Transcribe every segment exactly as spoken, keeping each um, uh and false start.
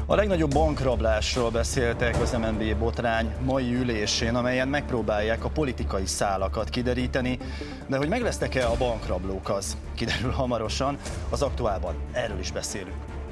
A legnagyobb bankrablásról beszéltek az em en bé botrány mai ülésén, amelyen megpróbálják a politikai szálakat kideríteni, de hogy meg lesznek-e a bankrablók, az kiderül hamarosan. Az Aktuálban erről is beszélünk.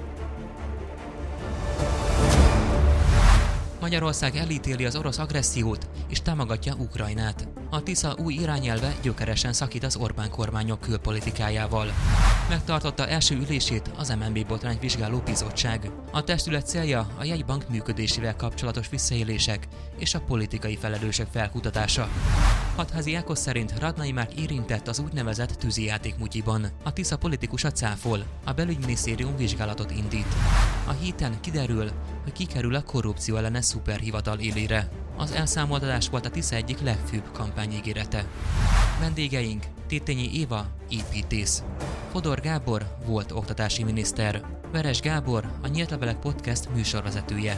Magyarország elítéli az orosz agressziót és támogatja Ukrajnát. A Tisza új irányelve gyökeresen szakít az Orbán kormányok külpolitikájával. Megtartotta első ülését az em en bé botrányt vizsgáló bizottság. A testület célja a jegybank működésével kapcsolatos visszaélések és a politikai felelősök felkutatása. Hatházi Ákos szerint Radnai Márk érintett az úgynevezett tűzijátékmutyiban. A Tisza politikusa cáfol, a belügyminisztérium vizsgálatot indít. A héten kiderül, hogy kikerül a korrupció ellenes szuperhivatal élére. Az elszámoltatás volt a Tisza egyik legfőbb kampányígérete. Vendégeink: Tétényi Éva, építész; Fodor Gábor, volt oktatási miniszter; Veres Gábor, a Nyílt Levelek Podcast műsorvezetője.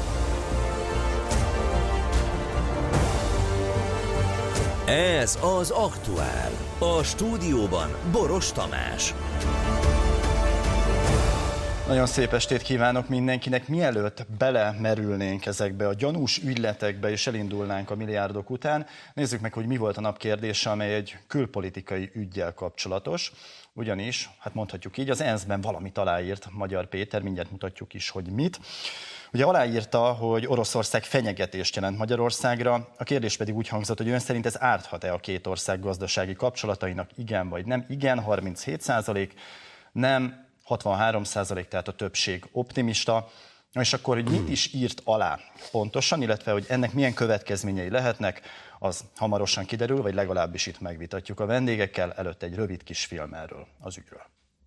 Ez az Aktuál. A stúdióban Boros Tamás. Nagyon szép estét kívánok mindenkinek! Mielőtt belemerülnénk ezekbe a gyanús ügyletekbe és elindulnánk a milliárdok után, nézzük meg, hogy mi volt a nap kérdése, amely egy külpolitikai üggyel kapcsolatos. Ugyanis, hát mondhatjuk így, az é en es-ben valamit aláírt Magyar Péter, mindjárt mutatjuk is, hogy mit. Ugye aláírta, hogy Oroszország fenyegetést jelent Magyarországra, a kérdés pedig úgy hangzott, hogy ön szerint ez árthat-e a két ország gazdasági kapcsolatainak, igen vagy nem. Igen, harminchét százalék, nem hatvanhárom százalék, tehát a többség optimista. És akkor, hogy mit is írt alá pontosan, illetve hogy ennek milyen következményei lehetnek, az hamarosan kiderül, vagy legalábbis itt megvitatjuk a vendégekkel, előtte egy rövid kis film erről az ügyről.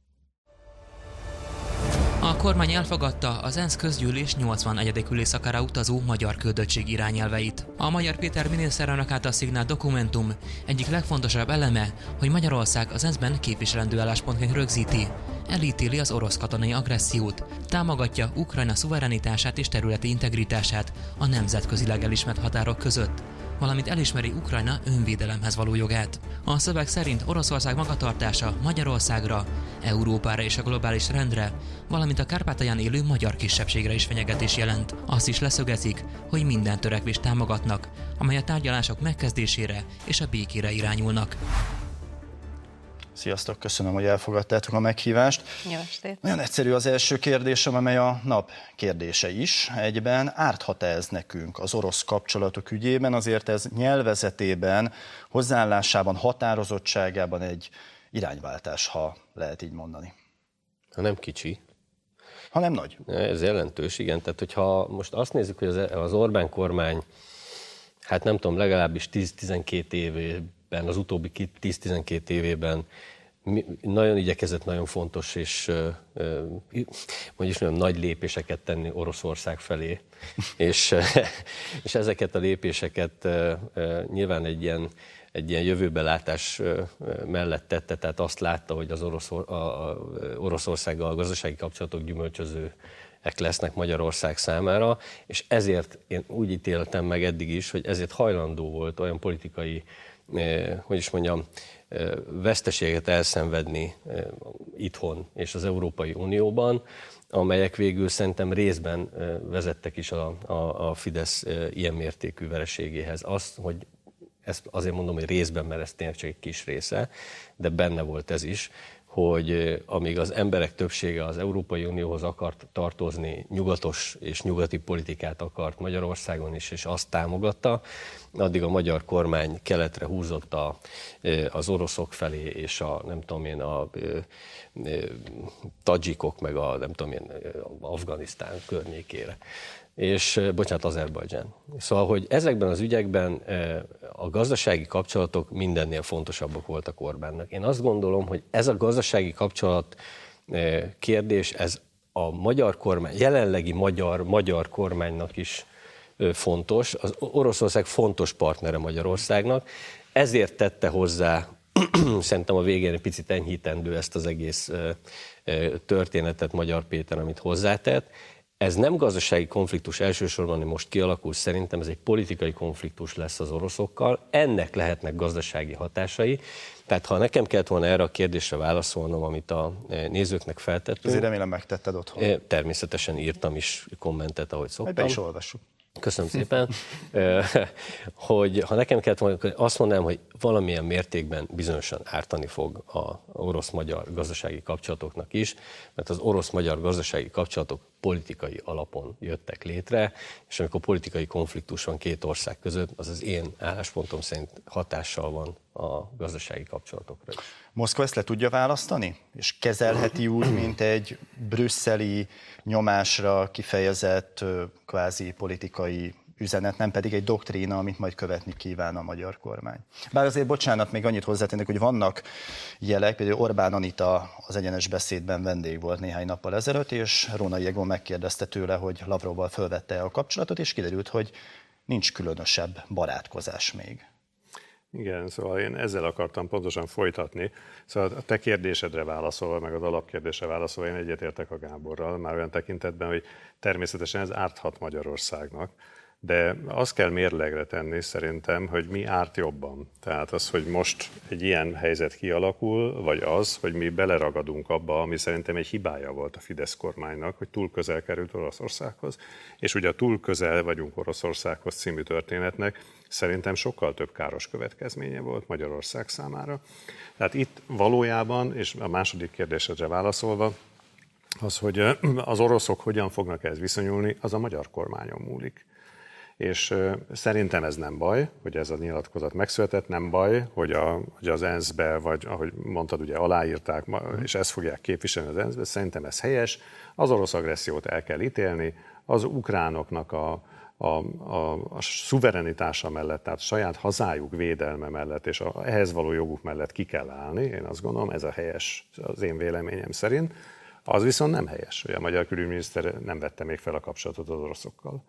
A kormány elfogadta az é en es közgyűlés nyolcvanegyedik ülésszakára utazó magyar küldöttség irányelveit. A Magyar Péter miniszterelnök által szignált dokumentum egyik legfontosabb eleme, hogy Magyarország az é en es-ben képviselendő álláspontként rögzíti, elítéli az orosz katonai agressziót, támogatja Ukrajna szuverenitását és területi integritását a nemzetközileg elismert határok között, valamint elismeri Ukrajna önvédelemhez való jogát. A szöveg szerint Oroszország magatartása Magyarországra, Európára és a globális rendre, valamint a Kárpátalján élő magyar kisebbségre is fenyegetés jelent. Azt is leszögezik, hogy minden törekvést támogatnak, amely a tárgyalások megkezdésére és a békére irányulnak. Sziasztok, köszönöm, hogy elfogadtátok a meghívást. Jó estét. Nagyon egyszerű az első kérdésem, amely a nap kérdése is. Egyben árthat-e ez nekünk az orosz kapcsolatok ügyében? Azért ez nyelvezetében, hozzáállásában, határozottságában egy irányváltás, ha lehet így mondani. Ha nem kicsi. Ha nem nagy. Ez jelentős, igen. Tehát, hogyha most azt nézzük, hogy az Orbán kormány, hát nem tudom, legalábbis tíz-tizenkét évében, az utóbbi tíz-tizenkét évében nagyon igyekezett nagyon fontos és mondjuk nagyon nagy lépéseket tenni Oroszország felé. és, és ezeket a lépéseket nyilván egy ilyen, egy ilyen jövőbelátás mellett tette, tehát azt látta, hogy az Orosz, a, a Oroszországgal a gazdasági kapcsolatok gyümölcsöző lesznek Magyarország számára, és ezért én úgy ítéltem meg eddig is, hogy ezért hajlandó volt olyan politikai, eh, hogy is mondjam, eh, veszteséget elszenvedni eh, itthon és az Európai Unióban, amelyek végül szerintem részben eh, vezettek is a, a, a Fidesz eh, ilyen mértékű vereségéhez. Azt, hogy ezt azért mondom, hogy részben, mert ez tényleg csak egy kis része, de benne volt ez is, hogy amíg az emberek többsége az Európai Unióhoz akart tartozni, nyugatos és nyugati politikát akart Magyarországon is, és azt támogatta, addig a magyar kormány keletre húzott a, az oroszok felé, és a nem tudom én, a, a tadzsikok, meg a nem tudom én, Afganisztán környékére. És, bocsánat, Azerbajdzsán. Szóval, hogy ezekben az ügyekben a gazdasági kapcsolatok mindennél fontosabbak voltak Orbánnak. Én azt gondolom, hogy ez a gazdasági kapcsolat kérdés, ez a magyar kormány, jelenlegi magyar, magyar kormánynak is fontos. Az Oroszország fontos partnere Magyarországnak, ezért tette hozzá, szerintem a végén egy picit enyhítendő ezt az egész történetet Magyar Péter, amit hozzátett. Ez nem gazdasági konfliktus elsősorban, ami most kialakul, szerintem ez egy politikai konfliktus lesz az oroszokkal, ennek lehetnek gazdasági hatásai. Tehát ha nekem kellett volna erre a kérdésre válaszolnom, amit a nézőknek feltettünk. Azért remélem megtetted otthon. Természetesen írtam is kommentet, ahogy szoktam. Be is olvassuk. Köszönöm szépen, hogy ha nekem kellett volna, azt mondanám, hogy valamilyen mértékben bizonyosan ártani fog az orosz-magyar gazdasági kapcsolatoknak is, mert az orosz-magyar gazdasági kapcsolatok politikai alapon jöttek létre, és amikor politikai konfliktus van két ország között, az az én álláspontom szerint hatással van a gazdasági kapcsolatokra is. Moszkva ezt le tudja választani? És kezelheti úgy, mint egy brüsszeli nyomásra kifejezett kvázi politikai üzenet, nem pedig egy doktrína, amit majd követni kíván a magyar kormány. Bár azért, bocsánat, még annyit hozzátennék, hogy vannak jelek, például Orbán Anita az Egyenes Beszédben vendég volt néhány nappal ezelőtt, és Rónai Egon megkérdezte tőle, hogy Lavrovval fölvette a kapcsolatot, és kiderült, hogy nincs különösebb barátkozás még. Igen, szóval én ezzel akartam pontosan folytatni. Szóval a te kérdésedre válaszolva, meg az alapkérdésre válaszolva, én egyetértek a Gáborral, már olyan tekintetben, hogy természetesen ez árthat Magyarországnak, de azt kell mérlegre tenni szerintem, hogy mi árt jobban. Tehát az, hogy most egy ilyen helyzet kialakul, vagy az, hogy mi beleragadunk abba, ami szerintem egy hibája volt a Fidesz kormánynak, hogy túl közel került Oroszországhoz. És ugye a túl közel vagyunk Oroszországhoz című történetnek szerintem sokkal több káros következménye volt Magyarország számára. Tehát itt valójában, és a második kérdésedre válaszolva, az, hogy az oroszok hogyan fognak ehhez viszonyulni, az a magyar kormányon múlik. És szerintem ez nem baj, hogy ez a nyilatkozat megszületett, nem baj, hogy, a, hogy az ENSZ-be, vagy ahogy mondtad, ugye aláírták, és ezt fogják képviselni az ENSZ-be, szerintem ez helyes. Az orosz agressziót el kell ítélni, az ukránoknak a, a, a, a szuverenitása mellett, tehát a saját hazájuk védelme mellett, és a, ehhez való joguk mellett ki kell állni, én azt gondolom, ez a helyes az én véleményem szerint. Az viszont nem helyes, hogy a magyar külügyminiszter nem vette még fel a kapcsolatot az oroszokkal.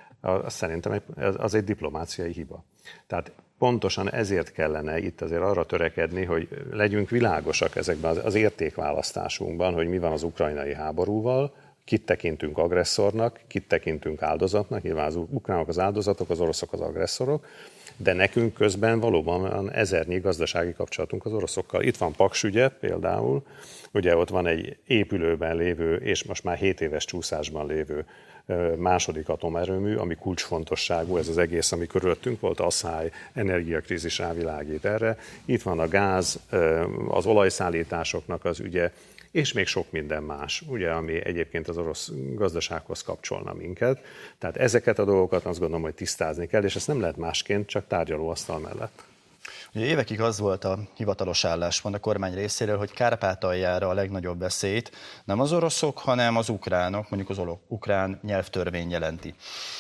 Az szerintem az egy diplomáciai hiba. Tehát pontosan ezért kellene itt azért arra törekedni, hogy legyünk világosak ezekben az értékválasztásunkban, hogy mi van az ukrajnai háborúval, kit tekintünk agresszornak, kit tekintünk áldozatnak, nyilván az ukránok az áldozatok, az oroszok az agresszorok, de nekünk közben valóban van ezernyi gazdasági kapcsolatunk az oroszokkal. Itt van Paks ügye például, ugye ott van egy épülőben lévő, és most már hét éves csúszásban lévő második atomerőmű, ami kulcsfontosságú, ez az egész, ami körülöttünk volt, asszály, energiakrízis rávilágít erre. Itt van a gáz, az olajszállításoknak az ügye, és még sok minden más, ugye, ami egyébként az orosz gazdasághoz kapcsolna minket. Tehát ezeket a dolgokat azt gondolom, hogy tisztázni kell, és ezt nem lehet másként, csak tárgyalóasztal mellett. Ugye évekig az volt a hivatalos álláspont a kormány részéről, hogy Kárpátaljára a legnagyobb veszélyt nem az oroszok, hanem az ukránok, mondjuk az ukrán nyelvtörvény jelenti.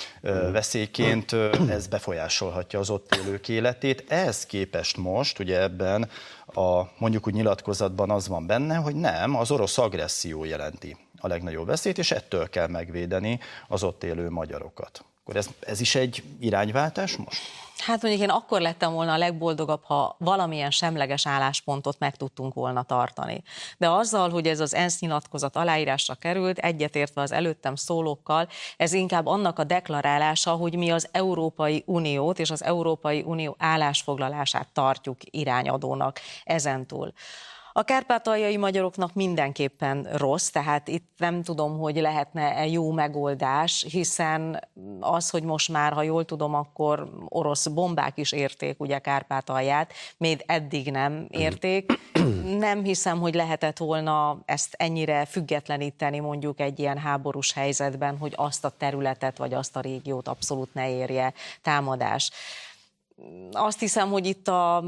Veszélyként ez befolyásolhatja az ott élők életét. Ehhez képest most, ugye ebben a mondjuk úgy nyilatkozatban az van benne, hogy nem, az orosz agresszió jelenti a legnagyobb veszélyt, és ettől kell megvédeni az ott élő magyarokat. Akkor ez, ez is egy irányváltás most? Hát mondjuk én akkor lettem volna a legboldogabb, ha valamilyen semleges álláspontot meg tudtunk volna tartani. De azzal, hogy ez az ENSZ nyilatkozat aláírásra került, egyetértve az előttem szólókkal, ez inkább annak a deklarálása, hogy mi az Európai Uniót és az Európai Unió állásfoglalását tartjuk irányadónak ezentúl. A kárpátaljai magyaroknak mindenképpen rossz, tehát itt nem tudom, hogy lehetne jó megoldás, hiszen az, hogy most már, ha jól tudom, akkor orosz bombák is érték ugye Kárpátalját, még eddig nem érték. Nem hiszem, hogy lehetett volna ezt ennyire függetleníteni mondjuk egy ilyen háborús helyzetben, hogy azt a területet vagy azt a régiót abszolút ne érje támadás. Azt hiszem, hogy itt a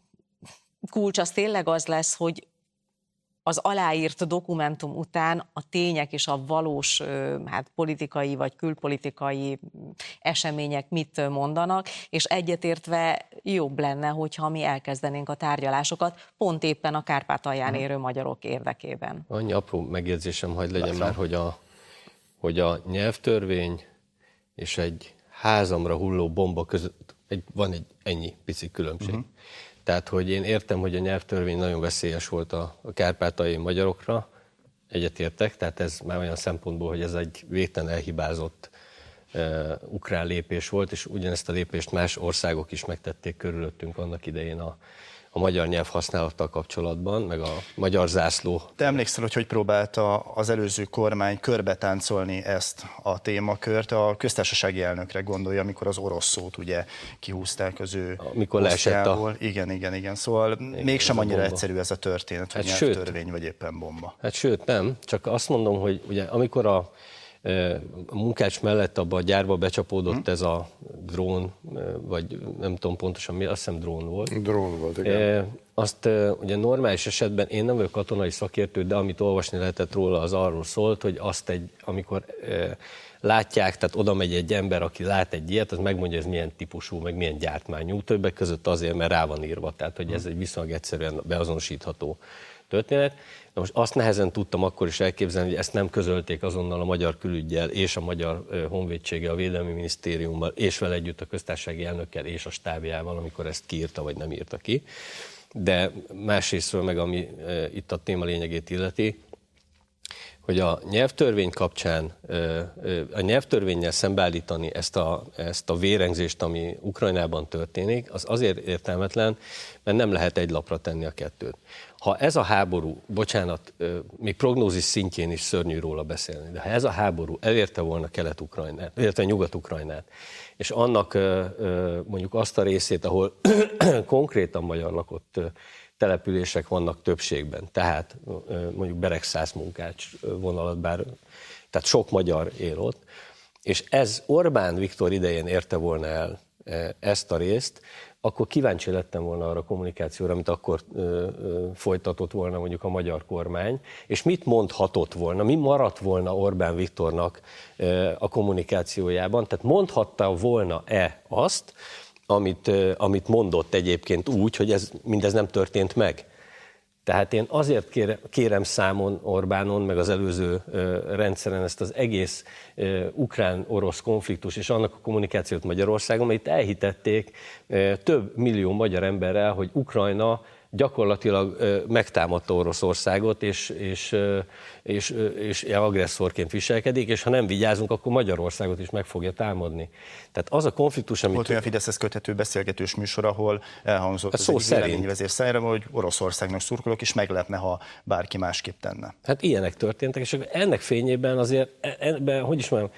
kulcs az tényleg az lesz, hogy az aláírt dokumentum után a tények és a valós hát, politikai vagy külpolitikai események mit mondanak, és egyetértve jobb lenne, hogyha mi elkezdenénk a tárgyalásokat, pont éppen a Kárpátalján érő magyarok érdekében. Annyi apró megjegyzésem hagy legyen már, hogy a, hogy a nyelvtörvény és egy házamra hulló bomba között egy, van egy ennyi pici különbség. Uh-huh. Tehát, hogy én értem, hogy a nyelvtörvény nagyon veszélyes volt a, a kárpátaljai magyarokra, egyetértek, tehát ez már olyan szempontból, hogy ez egy végtelen elhibázott uh, ukrán lépés volt, és ugyanezt a lépést más országok is megtették körülöttünk annak idején a, a magyar nyelv használattal kapcsolatban, meg a magyar zászló. Te emlékszel, hogy hogy próbálta az előző kormány körbetáncolni ezt a témakört? A köztársasági elnökre gondolja, amikor az orosz szót ugye kihúzták az ő amikor leesett a... Igen, igen, igen. Szóval igen, mégsem annyira bomba. Egyszerű ez a történet, hogy hát nyelvtörvény vagy éppen bomba. Hát sőt, nem. Csak azt mondom, hogy ugye amikor a a Munkács mellett abban a gyárba becsapódott hmm. ez a drón, vagy nem tudom pontosan mi, azt hiszem drón volt. Drón volt, igen. Azt ugye normális esetben, én nem vagyok katonai szakértő, de amit olvasni lehetett róla, az arról szólt, hogy azt egy, amikor látják, tehát oda megy egy ember, aki lát egy ilyet, az megmondja, ez milyen típusú, meg milyen gyártmányú, többek között azért, mert rá van írva, tehát hogy ez egy viszonylag egyszerűen beazonosítható történet. Na most azt nehezen tudtam akkor is elképzelni, hogy ezt nem közölték azonnal a magyar külüggyel és a magyar honvédséggel, a Védelmi Minisztériummal, és vele együtt a köztársasági elnökkel és a stábjával, amikor ezt kiírta vagy nem írta ki. De másrésztről meg, ami itt a téma lényegét illeti, hogy a nyelvtörvény kapcsán, a nyelvtörvénnyel szembeállítani ezt a, ezt a vérengzést, ami Ukrajnában történik, az azért értelmetlen, mert nem lehet egy lapra tenni a kettőt. Ha ez a háború, bocsánat, még prognózis szintjén is szörnyű róla beszélni, de ha ez a háború elérte volna Kelet-Ukrajnát, illetve Nyugat-Ukrajnát, és annak mondjuk azt a részét, ahol konkrétan magyar lakott települések vannak többségben, tehát mondjuk Beregszász Munkács vonalat, bár, tehát sok magyar él ott, és ez Orbán Viktor idején érte volna el ezt a részt, akkor kíváncsi lettem volna arra a kommunikációra, amit akkor ö, ö, folytatott volna mondjuk a magyar kormány, és mit mondhatott volna, mi maradt volna Orbán Viktornak ö, a kommunikációjában, tehát mondhatta volna-e azt, amit, ö, amit mondott egyébként úgy, hogy ez, mindez nem történt meg. Tehát én azért kérem, kérem számon Orbánon, meg az előző ö, rendszeren ezt az egész ö, ukrán-orosz konfliktus és annak a kommunikációt Magyarországon, mert itt elhitették ö, több millió magyar emberrel, hogy Ukrajna gyakorlatilag ö, megtámadta Oroszországot, és, és, ö, és, ö, és agresszorként viselkedik, és ha nem vigyázunk, akkor Magyarországot is meg fogja támadni. Tehát az a konfliktus, amit... Volt olyan Fideszhez köthető beszélgetős műsor, ahol elhangzott az egyik véleményvezér szájára, hogy Oroszországnak szurkolok, és meglepne, ha bárki másképp tenne. Hát ilyenek történtek, és ennek fényében azért, ebben, hogy is mondjam,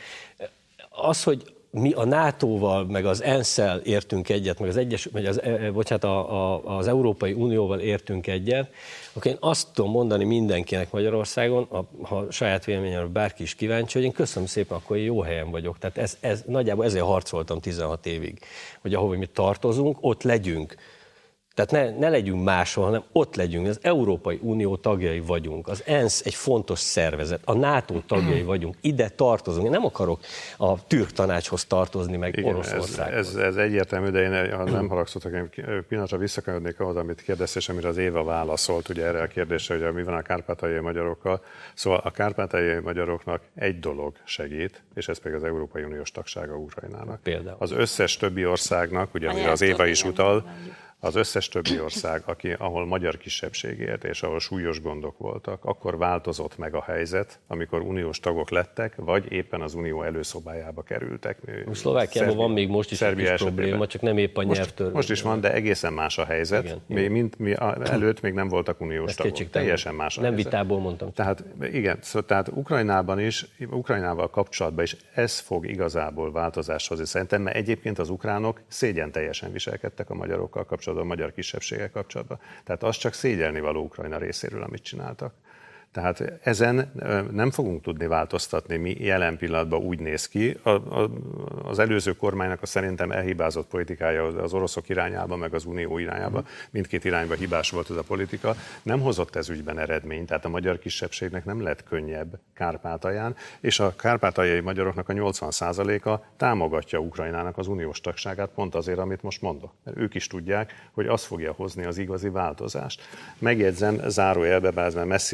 az, hogy mi a nátóval, meg az ENSZ-szel értünk egyet, meg az, egyes, meg az, bocsánat, a, a, az Európai Unióval értünk egyet, akkor én azt tudom mondani mindenkinek Magyarországon, a, ha saját véleményemre bárki is kíváncsi, hogy én köszönöm szépen, akkor én jó helyen vagyok. Tehát ez, ez, nagyjából ezért harcoltam tizenhat évig, hogy ahova mi tartozunk, ott legyünk. Tehát ne, ne legyünk máshol, hanem ott legyünk. Az Európai Unió tagjai vagyunk, az ENSZ egy fontos szervezet, a NATO tagjai vagyunk, ide tartozunk. Én nem akarok a türk tanácshoz tartozni, meg igen, Oroszországhoz. Ez, ez, ez egyértelmű, de én, ha nem haragszottak, én pillanatra visszakanyarodnék ahhoz, amit kérdeztél, és amire az Éva válaszolt, ugye erre a kérdésre, hogy mi van a kárpátaljai magyarokkal. Szóval a kárpátaljai magyaroknak egy dolog segít, és ez pedig az Európai Uniós tagsága Ukrajnának. Például. Az összes többi országnak, ugye amire az Éva is utal, az összes többi ország, aki, ahol magyar kisebbség élt, és ahol súlyos gondok voltak, akkor változott meg a helyzet, amikor uniós tagok lettek, vagy éppen az unió előszobájába kerültek. Szlovákiában van még most is egy kis probléma, csak nem épp a nyelvtörvény. Most is van, de egészen más a helyzet. Igen, mi, mint mi előtt még nem voltak uniós ez tagok. Teljesen más a nem helyzet. Vitából mondtam. Tehát igen, szóval, tehát Ukrajnában is, Ukrajnával kapcsolatban is ez fog igazából változást hozni. Szerintem, mert egyébként az ukránok szégyen teljesen viselkedtek a magyarokkal kapcsolatban, a magyar kisebbségek kapcsolatban. Tehát az csak szégyelni való Ukrajna részéről, amit csináltak. Tehát ezen nem fogunk tudni változtatni, mi jelen pillanatban úgy néz ki. A, a, az előző kormánynak a szerintem elhibázott politikája az oroszok irányába, meg az unió irányába, mindkét irányba hibás volt ez a politika, nem hozott ez ügyben eredményt, tehát a magyar kisebbségnek nem lett könnyebb Kárpátalján, és a kárpátaljai magyaroknak a nyolcvan százaléka támogatja Ukrajnának az uniós tagságát, pont azért, amit most mondok. Mert ők is tudják, hogy az fogja hozni az igazi változást. Megjegyzem, zárójelbe, bár ez már messzire vinne, hogy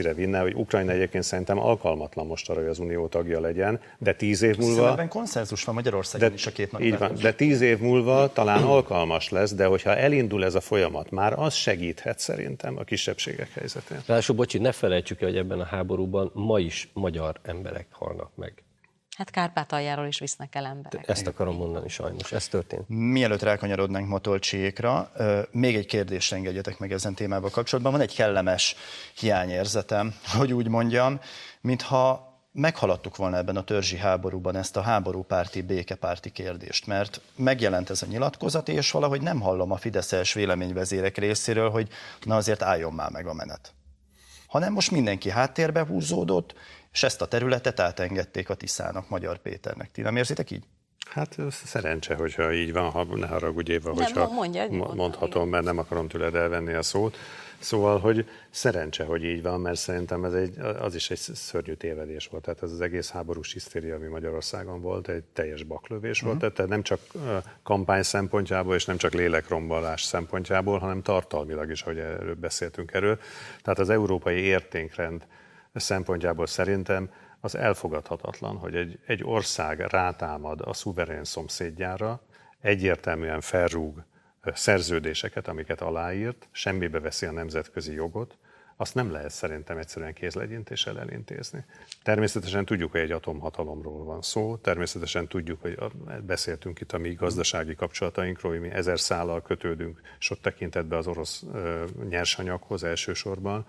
hogy Ukrajna egyébként szerintem alkalmatlan most arra, hogy az Unió tagja legyen, de tíz év múlva... Szerintem konszenzus van Magyarországon is a két nagy Így van, de tíz év múlva talán alkalmas lesz, de hogyha elindul ez a folyamat, már az segíthet szerintem a kisebbségek helyzetén. Ráadásul, bocsi, ne felejtsük el, hogy ebben a háborúban ma is magyar emberek halnak meg. Hát Kárpátaljáról is visznek el emberek. Ezt akarom mondani sajnos, ez történt. Mielőtt rákanyarodnánk Matolcsiékra, még egy kérdést engedjetek meg ezen témával kapcsolatban. Van egy kellemes hiányérzetem, hogy úgy mondjam, mintha meghaladtuk volna ebben a törzsi háborúban ezt a háborúpárti, békepárti kérdést, mert megjelent ez a nyilatkozat, és valahogy nem hallom a fideszes véleményvezérek részéről, hogy na azért álljon már meg a menet. Hanem most mindenki háttérbe húzódott, és ezt a területet átengedték a Tiszának, Magyar Péternek. Ti nem érzitek így? Hát szerencse, hogyha így van, ha ne haragudj Éva, Nem, hogyha mondja, mondhatom, mert nem akarom tőled elvenni a szót. Szóval, hogy szerencse, hogy így van, mert szerintem ez egy, az is egy szörnyű tévedés volt. Tehát ez az egész háborús hisztéria, ami Magyarországon volt, egy teljes baklövés uh-huh. volt. Tehát nem csak kampány szempontjából, és nem csak lélekrombolás szempontjából, hanem tartalmilag is, ahogy erről beszéltünk erről. Tehát az európai értékrend szempontjából szerintem az elfogadhatatlan, hogy egy, egy ország rátámad a szuverén szomszédjára, egyértelműen felrúg szerződéseket, amiket aláírt, semmibe veszi a nemzetközi jogot, azt nem lehet szerintem egyszerűen kézlegyintéssel elintézni. Természetesen tudjuk, hogy egy atomhatalomról van szó, természetesen tudjuk, hogy beszéltünk itt a mi gazdasági kapcsolatainkról, hogy mi ezer szállal kötődünk sok tekintetben az orosz nyersanyaghoz elsősorban,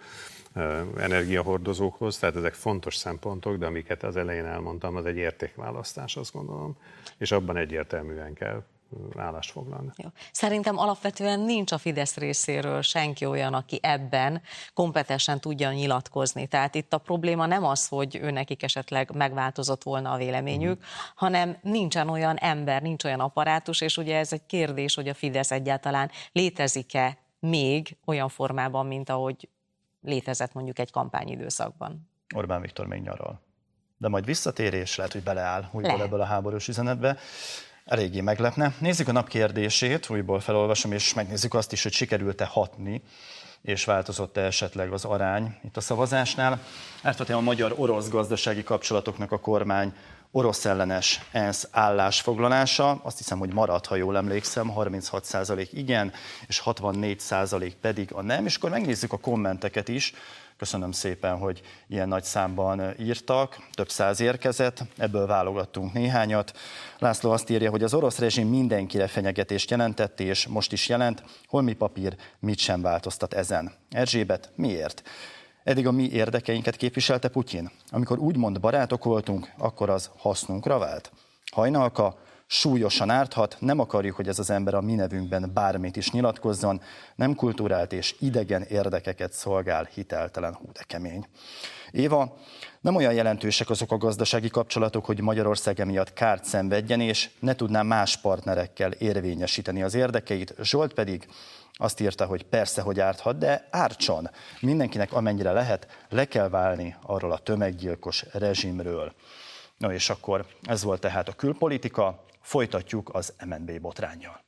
energiahordozókhoz, tehát ezek fontos szempontok, de amiket az elején elmondtam, az egy értékválasztás, azt gondolom, és abban egyértelműen kell állást foglalni. Jó. Szerintem alapvetően nincs a Fidesz részéről senki olyan, aki ebben kompetensen tudja nyilatkozni. Tehát itt a probléma nem az, hogy őnekik esetleg megváltozott volna a véleményük, mm. hanem nincsen olyan ember, nincs olyan apparátus, és ugye ez egy kérdés, hogy a Fidesz egyáltalán létezik-e még olyan formában, mint ahogy létezett mondjuk egy kampányidőszakban. Orbán Viktor még nyaral. De majd visszatérés, lehet, hogy beleáll újból ebből a háborús üzenetbe. Eléggé meglepne. Nézzük a nap kérdését, újból felolvasom, és megnézzük azt is, hogy sikerült-e hatni, és változott-e esetleg az arány itt a szavazásnál. Átvettem a magyar-orosz gazdasági kapcsolatoknak a kormány orosz ellenes ENSZ állásfoglalása. Azt hiszem, hogy marad, ha jól emlékszem, harminchat százalék igen, és hatvannégy százalék pedig a nem. És akkor megnézzük a kommenteket is. Köszönöm szépen, hogy ilyen nagy számban írtak, több száz érkezett, ebből válogattunk néhányat. László azt írja, hogy az orosz rezsim mindenkire fenyegetést jelentett, és most is jelent, holmi papír mit sem változtat ezen. Erzsébet, miért? Eddig a mi érdekeinket képviselte Putyin. Amikor úgymond barátok voltunk, akkor az hasznunkra vált. Hajnalka súlyosan árthat, nem akarjuk, hogy ez az ember a mi nevünkben bármit is nyilatkozzon, nem kulturált és idegen érdekeket szolgál, hiteltelen, hú de kemény. Éva, nem olyan jelentősek azok a gazdasági kapcsolatok, hogy Magyarország emiatt kárt szenvedjen, és ne tudná más partnerekkel érvényesíteni az érdekeit. Zsolt pedig azt írta, hogy persze, hogy árthat, de ártson. Mindenkinek amennyire lehet, le kell válni arról a tömeggyilkos rezsimről. Na és akkor ez volt tehát a külpolitika, folytatjuk az em en bé botránnyal.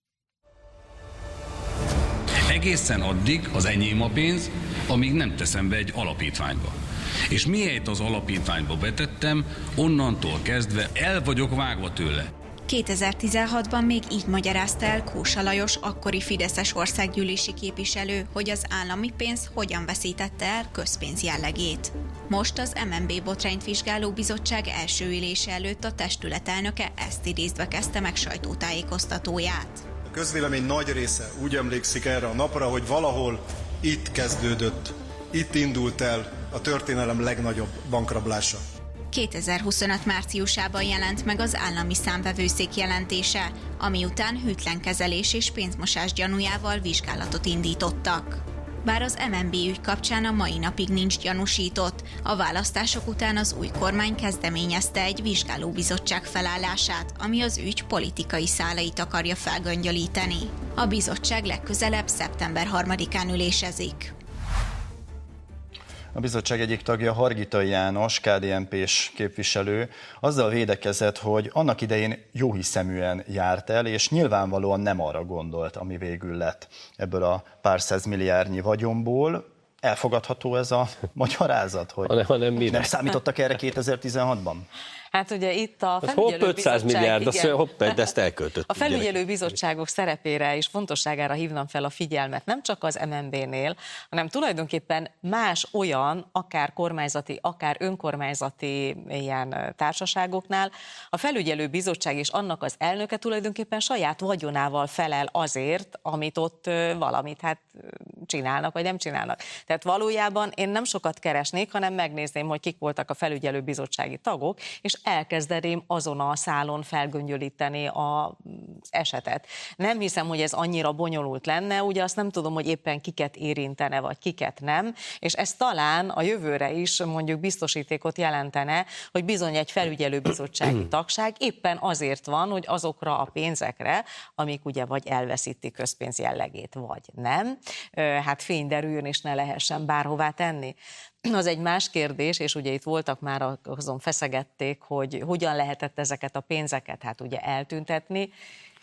Egészen addig az enyém a pénz, amíg nem teszem be egy alapítványba. És mihelyt az alapítványba betettem, onnantól kezdve el vagyok vágva tőle. kétezer-tizenhatban még így magyarázta el Kósa Lajos, akkori fideszes országgyűlési képviselő, hogy az állami pénz hogyan veszítette el közpénz jellegét. Most az em en bé botrányt vizsgáló bizottság első ülése előtt a testület elnöke ezt idézve kezdte meg sajtótájékoztatóját. A közvélemény nagy része úgy emlékszik erre a napra, hogy valahol itt kezdődött, itt indult el a történelem legnagyobb bankrablása. kétezer-huszonöt márciusában jelent meg az állami számvevőszék jelentése, ami után hűtlenkezelés és pénzmosás gyanújával vizsgálatot indítottak. Bár az em en bé ügy kapcsán a mai napig nincs gyanúsított, a választások után az új kormány kezdeményezte egy vizsgálóbizottság felállását, ami az ügy politikai szálait akarja felgöngyölíteni. A bizottság legközelebb szeptember harmadikán ülésezik. A bizottság egyik tagja, Hargitai János, ká dé en pés képviselő, azzal védekezett, hogy annak idején jóhiszeműen járt el, és nyilvánvalóan nem arra gondolt, ami végül lett ebből a pár százmilliárdnyi vagyonból. elfogadható ez a magyarázat, hogy hanem, hanem nem számítottak erre kétezer-tizenhatban? Hát ugye itt a felügyelőbizottság... hopp ötszáz milliárd, igen, hopp, de ezt elköltött. A felügyelőbizottságok szerepére és fontosságára hívnam fel a figyelmet, nem csak az em en bé-nél, hanem tulajdonképpen más olyan, akár kormányzati, akár önkormányzati ilyen társaságoknál, a felügyelőbizottság és annak az elnöke tulajdonképpen saját vagyonával felel azért, amit ott valamit hát csinálnak, vagy nem csinálnak. Tehát valójában én nem sokat keresnék, hanem megnézném, hogy kik voltak a felügyelőbizottsági tagok, és elkezdeném azon a szálon felgöngyölíteni az esetet. Nem hiszem, hogy ez annyira bonyolult lenne, ugye azt nem tudom, hogy éppen kiket érintene, vagy kiket nem, és ez talán a jövőre is mondjuk biztosítékot jelentene, hogy bizony egy felügyelőbizottsági tagság éppen azért van, hogy azokra a pénzekre, amik ugye vagy elveszítik közpénz jellegét, vagy nem, hát fény derüljön, és ne lehessen bárhová tenni. Az egy más kérdés, és ugye itt voltak már, azon feszegették, hogy hogyan lehetett ezeket a pénzeket hát ugye eltüntetni.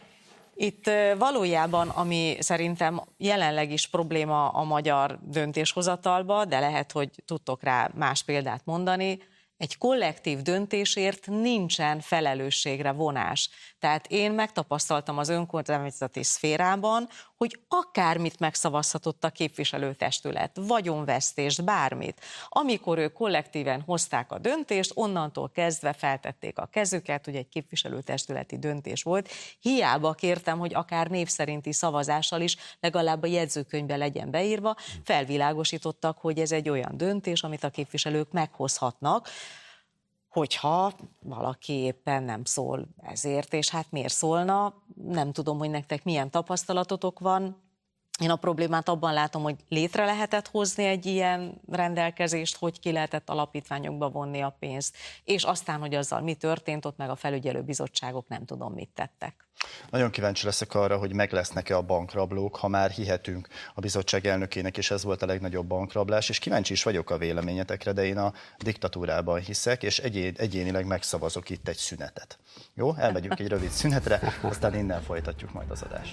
Itt valójában, ami szerintem jelenleg is probléma a magyar döntéshozatalba, de lehet, hogy tudtok rá más példát mondani, egy kollektív döntésért nincsen felelősségre vonás. Tehát én megtapasztaltam az önkormányzati szférában, hogy akármit megszavazhatott a képviselőtestület, vagyonvesztést, bármit. Amikor ők kollektíven hozták a döntést, onnantól kezdve feltették a kezüket, hogy egy képviselőtestületi döntés volt. Hiába kértem, hogy akár név szerinti szavazással is legalább a jegyzőkönyvbe legyen beírva, felvilágosítottak, hogy ez egy olyan döntés, amit a képviselők meghozhatnak, hogyha valaki éppen nem szól ezért, és hát miért szólna, nem tudom, hogy nektek milyen tapasztalatotok van. Én a problémát abban látom, hogy létre lehetett hozni egy ilyen rendelkezést, hogy ki lehetett alapítványokba vonni a pénzt, és aztán, hogy azzal mi történt, ott meg a felügyelőbizottságok nem tudom, mit tettek. Nagyon kíváncsi leszek arra, hogy meg lesznek-e a bankrablók, ha már hihetünk a bizottság elnökének, és ez volt a legnagyobb bankrablás, és kíváncsi is vagyok a véleményetekre, de én a diktatúrában hiszek, és egyén, egyénileg megszavazok itt egy szünetet. Jó? Elmegyünk egy rövid szünetre, aztán innen folytatjuk majd az adást.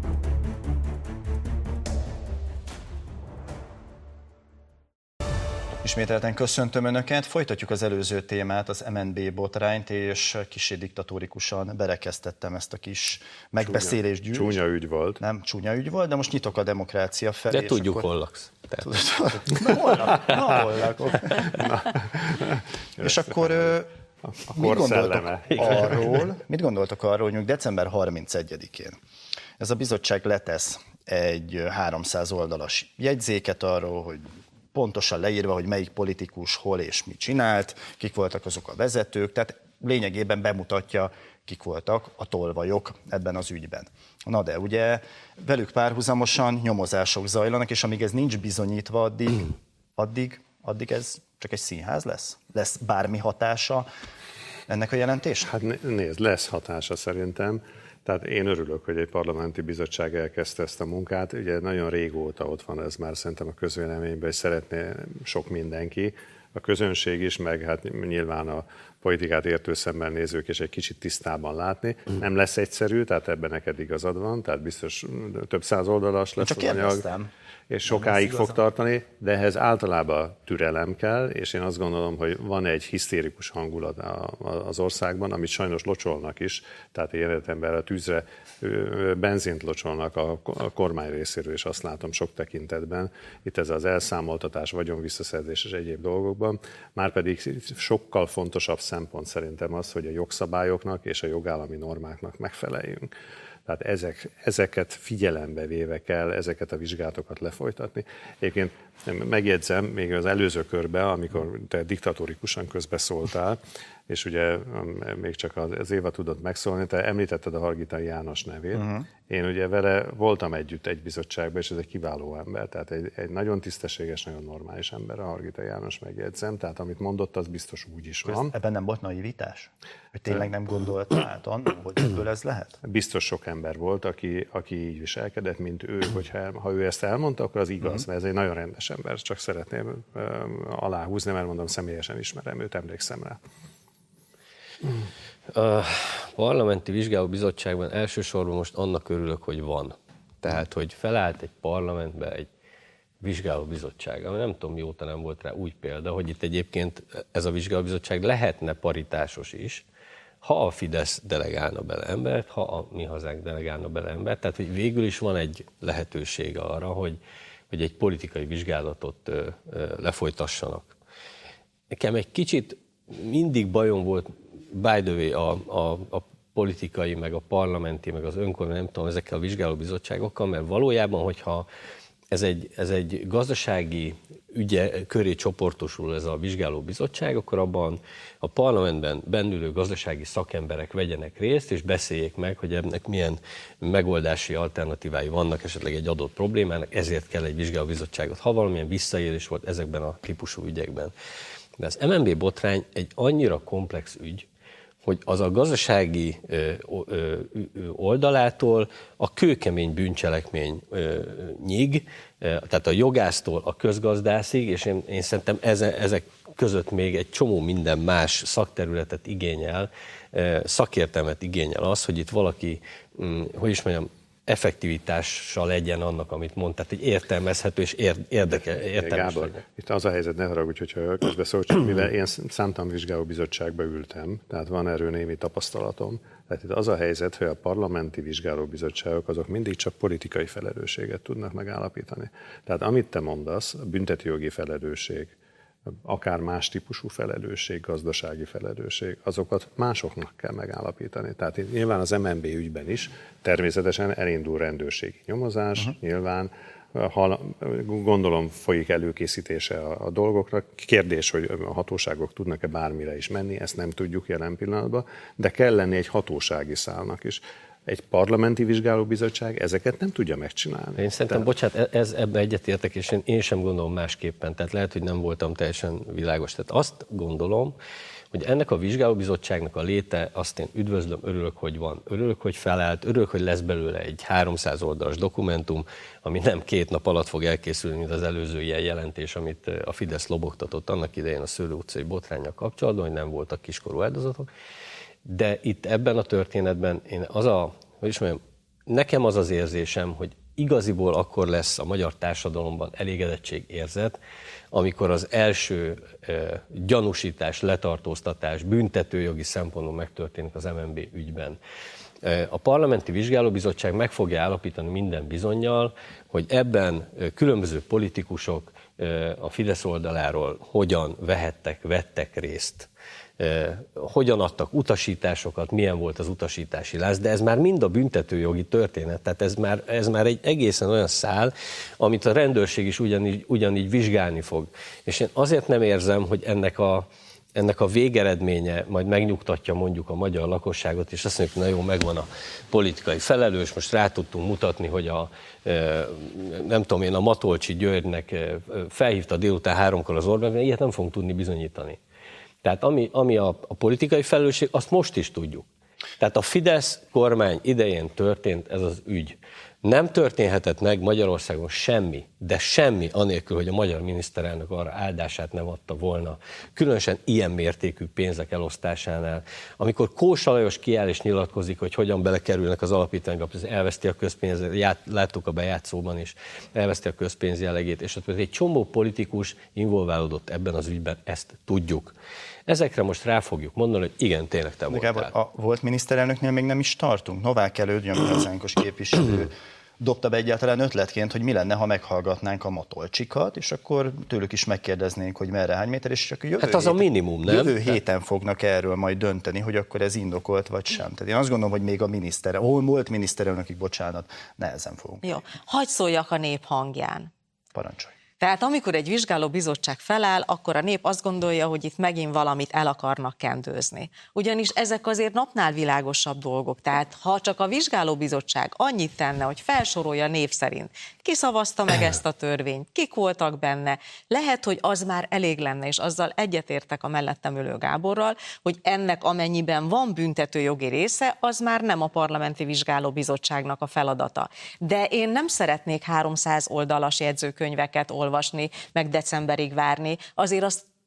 Ismételten köszöntöm Önöket, folytatjuk az előző témát, az em en bé botrányt, és kissé diktatórikusan berekeztettem ezt a kis megbeszélés gyűjt. Csúnya ügy volt. Nem, csúnya ügy volt, de most nyitok a demokrácia felé. De tudjuk, akkor... hol laksz. Na, hol lak? Na, hol lakok? Na. És akkor a mit gondoltok arról, mit gondoltok arról, hogy december harmincegyedikén ez a bizottság letesz egy háromszáz oldalas jegyzéket arról, hogy pontosan leírva, hogy melyik politikus hol és mit csinált, kik voltak azok a vezetők, tehát lényegében bemutatja, kik voltak a tolvajok ebben az ügyben. Na de ugye velük párhuzamosan nyomozások zajlanak, és amíg ez nincs bizonyítva, addig, addig, addig ez csak egy színház lesz? Lesz bármi hatása ennek a jelentésnek? Hát nézd, lesz hatása szerintem. Tehát én örülök, hogy egy parlamenti bizottság elkezdte ezt a munkát. Ugye nagyon régóta ott van ez már szerintem a közvéleményben, és szeretné sok mindenki, a közönség is, meg hát nyilván a politikát értő szemmel nézők is egy kicsit tisztában látni. Nem lesz egyszerű, tehát ebben neked igazad van, tehát biztos több száz oldalas lesz az anyag, és sokáig fog tartani, de ehhez általában türelem kell, és én azt gondolom, hogy van egy hisztérikus hangulat az országban, amit sajnos locsolnak is, tehát ilyen értelemben a tűzre benzint locsolnak a kormány részéről, és azt látom sok tekintetben. Itt ez az elszámoltatás, vagyonvisszaszerzés és egyéb dolgokban. Márpedig sokkal fontosabb szempont szerintem az, hogy a jogszabályoknak és a jogállami normáknak megfeleljünk. Tehát ezek, ezeket figyelembe véve kell ezeket a vizsgálatokat lefolytatni. Egyébként megjegyzem, még az előző körben, amikor te diktatórikusan közbeszóltál, és ugye még csak az Éva tudott megszólni, te említetted a Hargitai János nevét. Uh-huh. Én ugye vele voltam együtt egy bizottságban, és ez egy kiváló ember, tehát egy, egy nagyon tisztességes, nagyon normális ember, a Hargitai János, megjegyzem, tehát amit mondott, az biztos úgy is van. Ebben nem volt naivitás? Hogy tényleg nem gondolt át annak, hogy ebből ez lehet? Biztos sok ember volt, aki, aki így viselkedett, mint ő, hogyha ha ő ezt elmondta, akkor az igaz, uh-huh. mert ez egy nagyon rendes ember, csak szeretném uh, aláhúzni, mert mondom, személyesen ismerem őt, emlékszem rá. A parlamenti vizsgálóbizottságban elsősorban most annak örülök, hogy van. Tehát, hogy felállt egy parlamentbe egy vizsgálóbizottság, ami nem tudom, mióta nem volt rá úgy példa, hogy itt egyébként ez a vizsgálóbizottság lehetne paritásos is, ha a Fidesz delegálna bele embert, ha a Mi Hazánk delegálna bele embert, tehát hogy végül is van egy lehetőség arra, hogy, hogy egy politikai vizsgálatot ö, ö, lefolytassanak. Nekem egy kicsit mindig bajom volt, by the way, a, a, a politikai, meg a parlamenti, meg az önkormányzati, nem tudom, ezekkel a vizsgálóbizottságokkal, mert valójában, hogyha ez egy, ez egy gazdasági ügye köré csoportosul ez a vizsgálóbizottság, akkor abban a parlamentben bennülő gazdasági szakemberek vegyenek részt, és beszéljék meg, hogy ennek milyen megoldási alternatívái vannak esetleg egy adott problémának, ezért kell egy vizsgálóbizottságot, ha valamilyen visszaélés volt ezekben a típusú ügyekben. De az em en bé botrány egy annyira komplex ügy, hogy az a gazdasági ö, ö, ö, oldalától a kőkemény bűncselekményig, tehát a jogásztól a közgazdászig, és én, én szerintem eze, ezek között még egy csomó minden más szakterületet igényel, szakértelmet igényel az, hogy itt valaki, hogy is mondjam, effektivitással legyen annak, amit mond, tehát egy értelmezhető és érdekel, értelmes Gábor, legyen. Itt az a helyzet, ne haragudj, hogyha közbeszólok, csak mivel én számtanvizsgáló bizottságba ültem, tehát van erről némi tapasztalatom, tehát itt az a helyzet, hogy a parlamenti vizsgálóbizottságok azok mindig csak politikai felelősséget tudnak megállapítani. Tehát amit te mondasz, a büntetőjogi felelősség, akár más típusú felelősség, gazdasági felelősség, azokat másoknak kell megállapítani. Tehát nyilván az em en bé ügyben is természetesen elindul rendőrségi nyomozás, uh-huh. nyilván ha, gondolom folyik előkészítése a, a dolgokra. Kérdés, hogy a hatóságok tudnak-e bármire is menni, ezt nem tudjuk jelen pillanatban, de kell lenni egy hatósági szálnak is. Egy parlamenti vizsgálóbizottság ezeket nem tudja megcsinálni. Én szerintem, tehát... bocsánat, ez, ebben egyetértek, és én, én sem gondolom másképpen, tehát lehet, hogy nem voltam teljesen világos. Tehát azt gondolom, hogy ennek a vizsgálóbizottságnak a léte, azt én üdvözlöm, örülök, hogy van, örülök, hogy felállt, örülök, hogy lesz belőle egy háromszáz oldalas dokumentum, ami nem két nap alatt fog elkészülni, mint az előző ilyen jelentés, amit a Fidesz lobogtatott annak idején a Szőlő utcai botránnyal kapcsolatban, hogy nem voltak kiskorú áldozatok. De itt ebben a történetben én az a, hogy is mondjam, nekem az az érzésem, hogy igaziból akkor lesz a magyar társadalomban elégedetségérzet, amikor az első e, gyanúsítás, letartóztatás, büntetőjogi szempontból megtörténik az em en bé ügyben. E, a Parlamenti Vizsgálóbizottság meg fogja állapítani minden bizonnyal, hogy ebben e, különböző politikusok e, a Fidesz oldaláról hogyan vehettek, vettek részt. Hogyan adtak utasításokat, milyen volt az utasítási láz, de ez már mind a büntetőjogi történet, tehát ez már, ez már egy egészen olyan szál, amit a rendőrség is ugyanígy, ugyanígy vizsgálni fog. És én azért nem érzem, hogy ennek a, ennek a végeredménye majd megnyugtatja mondjuk a magyar lakosságot, és azt mondjuk, na jó, megvan a politikai felelős, most rá tudtunk mutatni, hogy a, nem tudom én, a Matolcsi Györgynek felhívta délután háromkor az Orbán, ilyet nem fogunk tudni bizonyítani. Tehát ami, ami a, a politikai felelősség, azt most is tudjuk. Tehát a Fidesz kormány idején történt ez az ügy. Nem történhetett meg Magyarországon semmi, de semmi anélkül, hogy a magyar miniszterelnök arra áldását nem adta volna. Különösen ilyen mértékű pénzek elosztásánál. Amikor Kósa Lajos kiáll és nyilatkozik, hogy hogyan belekerülnek az alapítványba, elveszti a közpénz, láttuk a bejátszóban is, elveszti a közpénz jellegét, és ott egy csomó politikus involválódott ebben az ügyben, ezt tudjuk. Ezekre most rá fogjuk mondani, hogy igen, tényleg te voltál. Gábor, a volt miniszterelnöknél még nem is tartunk. Novák Előd, a hazánkos képviselő dobta be egyáltalán ötletként, hogy mi lenne, ha meghallgatnánk a Matolcsikat, és akkor tőlük is megkérdeznénk, hogy merre, hány méter, és csak jövő, hát az héten, a minimum, nem? jövő héten fognak erről majd dönteni, hogy akkor ez indokolt vagy sem. Tehát én azt gondolom, hogy még a miniszter, ahol volt miniszterelnökig, bocsánat, nehezen fogunk. Jó, hadd szóljak a nép hangján. Parancsolj. Tehát amikor egy vizsgálóbizottság feláll, akkor a nép azt gondolja, hogy itt megint valamit el akarnak kendőzni. Ugyanis ezek azért napnál világosabb dolgok. Tehát ha csak a vizsgálóbizottság annyit tenne, hogy felsorolja név szerint, ki szavazta meg ezt a törvényt, kik voltak benne, lehet, hogy az már elég lenne, és azzal egyetértek a mellettem ülő Gáborral, hogy ennek amennyiben van büntetőjogi része, az már nem a parlamenti vizsgálóbizottságnak a feladata. De én nem szeretnék háromszáz oldalas jegyzőkönyveket olvasni, meg decemberig várni, azért azt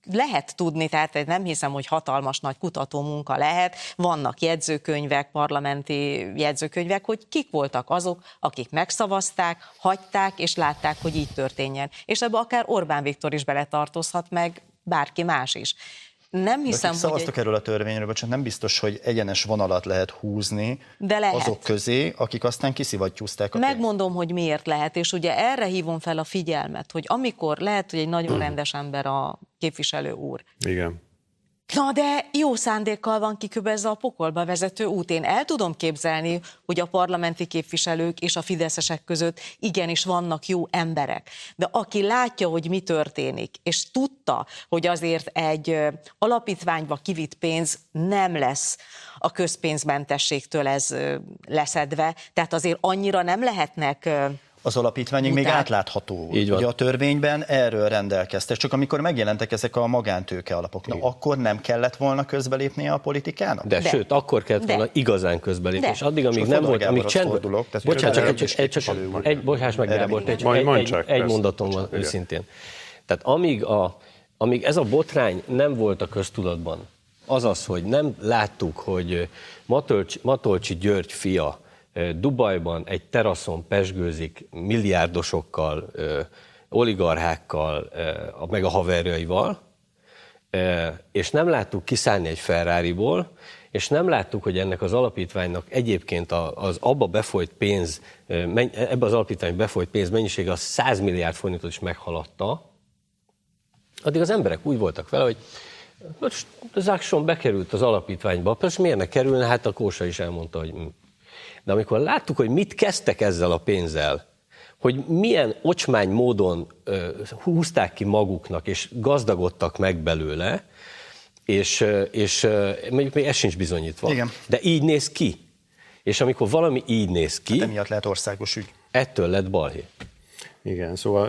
lehet tudni, tehát nem hiszem, hogy hatalmas nagy kutatómunka lehet, vannak jegyzőkönyvek, parlamenti jegyzőkönyvek, hogy kik voltak azok, akik megszavazták, hagyták, és látták, hogy így történjen. És ebbe akár Orbán Viktor is beletartozhat, meg bárki más is. Nem hiszem, hogy szavaztak egy... erről a törvényről, csak nem biztos, hogy egyenes vonalat lehet húzni de lehet. Azok közé, akik aztán kiszivattyúzták a pénzt. Megmondom, hogy miért lehet, és ugye erre hívom fel a figyelmet, hogy amikor lehet, hogy egy nagyon rendes ember a képviselő úr. Igen. Na de jó szándékkal van kiköbezve a pokolba vezető út. Én el tudom képzelni, hogy a parlamenti képviselők és a fideszesek között igenis vannak jó emberek. De aki látja, hogy mi történik, és tudta, hogy azért egy alapítványba kivitt pénz nem lesz a közpénzmentességtől ez leszedve, tehát azért annyira nem lehetnek... Az alapítványig még átlátható. Ugye a törvényben erről rendelkeztek, csak amikor megjelentek ezek a magántőke alapok, na, akkor nem kellett volna közbelépnie a politikának? De, De. sőt, akkor kellett volna De. igazán közbelépni, és addig, amíg nem volt, amíg csend... Bocsánat, csak, csak, csak, csak egy, bocsáss meg, Gábor, egy, egy, egy, egy mondatom van őszintén. Tehát amíg, a, amíg ez a botrány nem volt a köztudatban, azaz, hogy nem láttuk, hogy Matolcsi, Matolcsi György fia Dubajban egy teraszon pezsgőzik milliárdosokkal, oligarchákkal, meg a haverjaival, és nem láttuk kiszállni egy Ferrariból, és nem láttuk, hogy ennek az alapítványnak egyébként az abba befolyt pénz, ebbe az alapítványba befolyt pénz mennyisége a száz milliárd forintot is meghaladta, addig az emberek úgy voltak vele, hogy az Action bekerült az alapítványba, persze miért ne kerülne, hát a Kósa is elmondta, hogy... De amikor láttuk, hogy mit kezdtek ezzel a pénzzel, hogy milyen ocsmány módon uh, húzták ki maguknak, és gazdagodtak meg belőle, és, uh, és uh, mondjuk még ez sincs bizonyítva. Igen. De így néz ki. És amikor valami így néz ki... Hát emiatt lehet országos ügy. Ettől lett balhé. Igen, szóval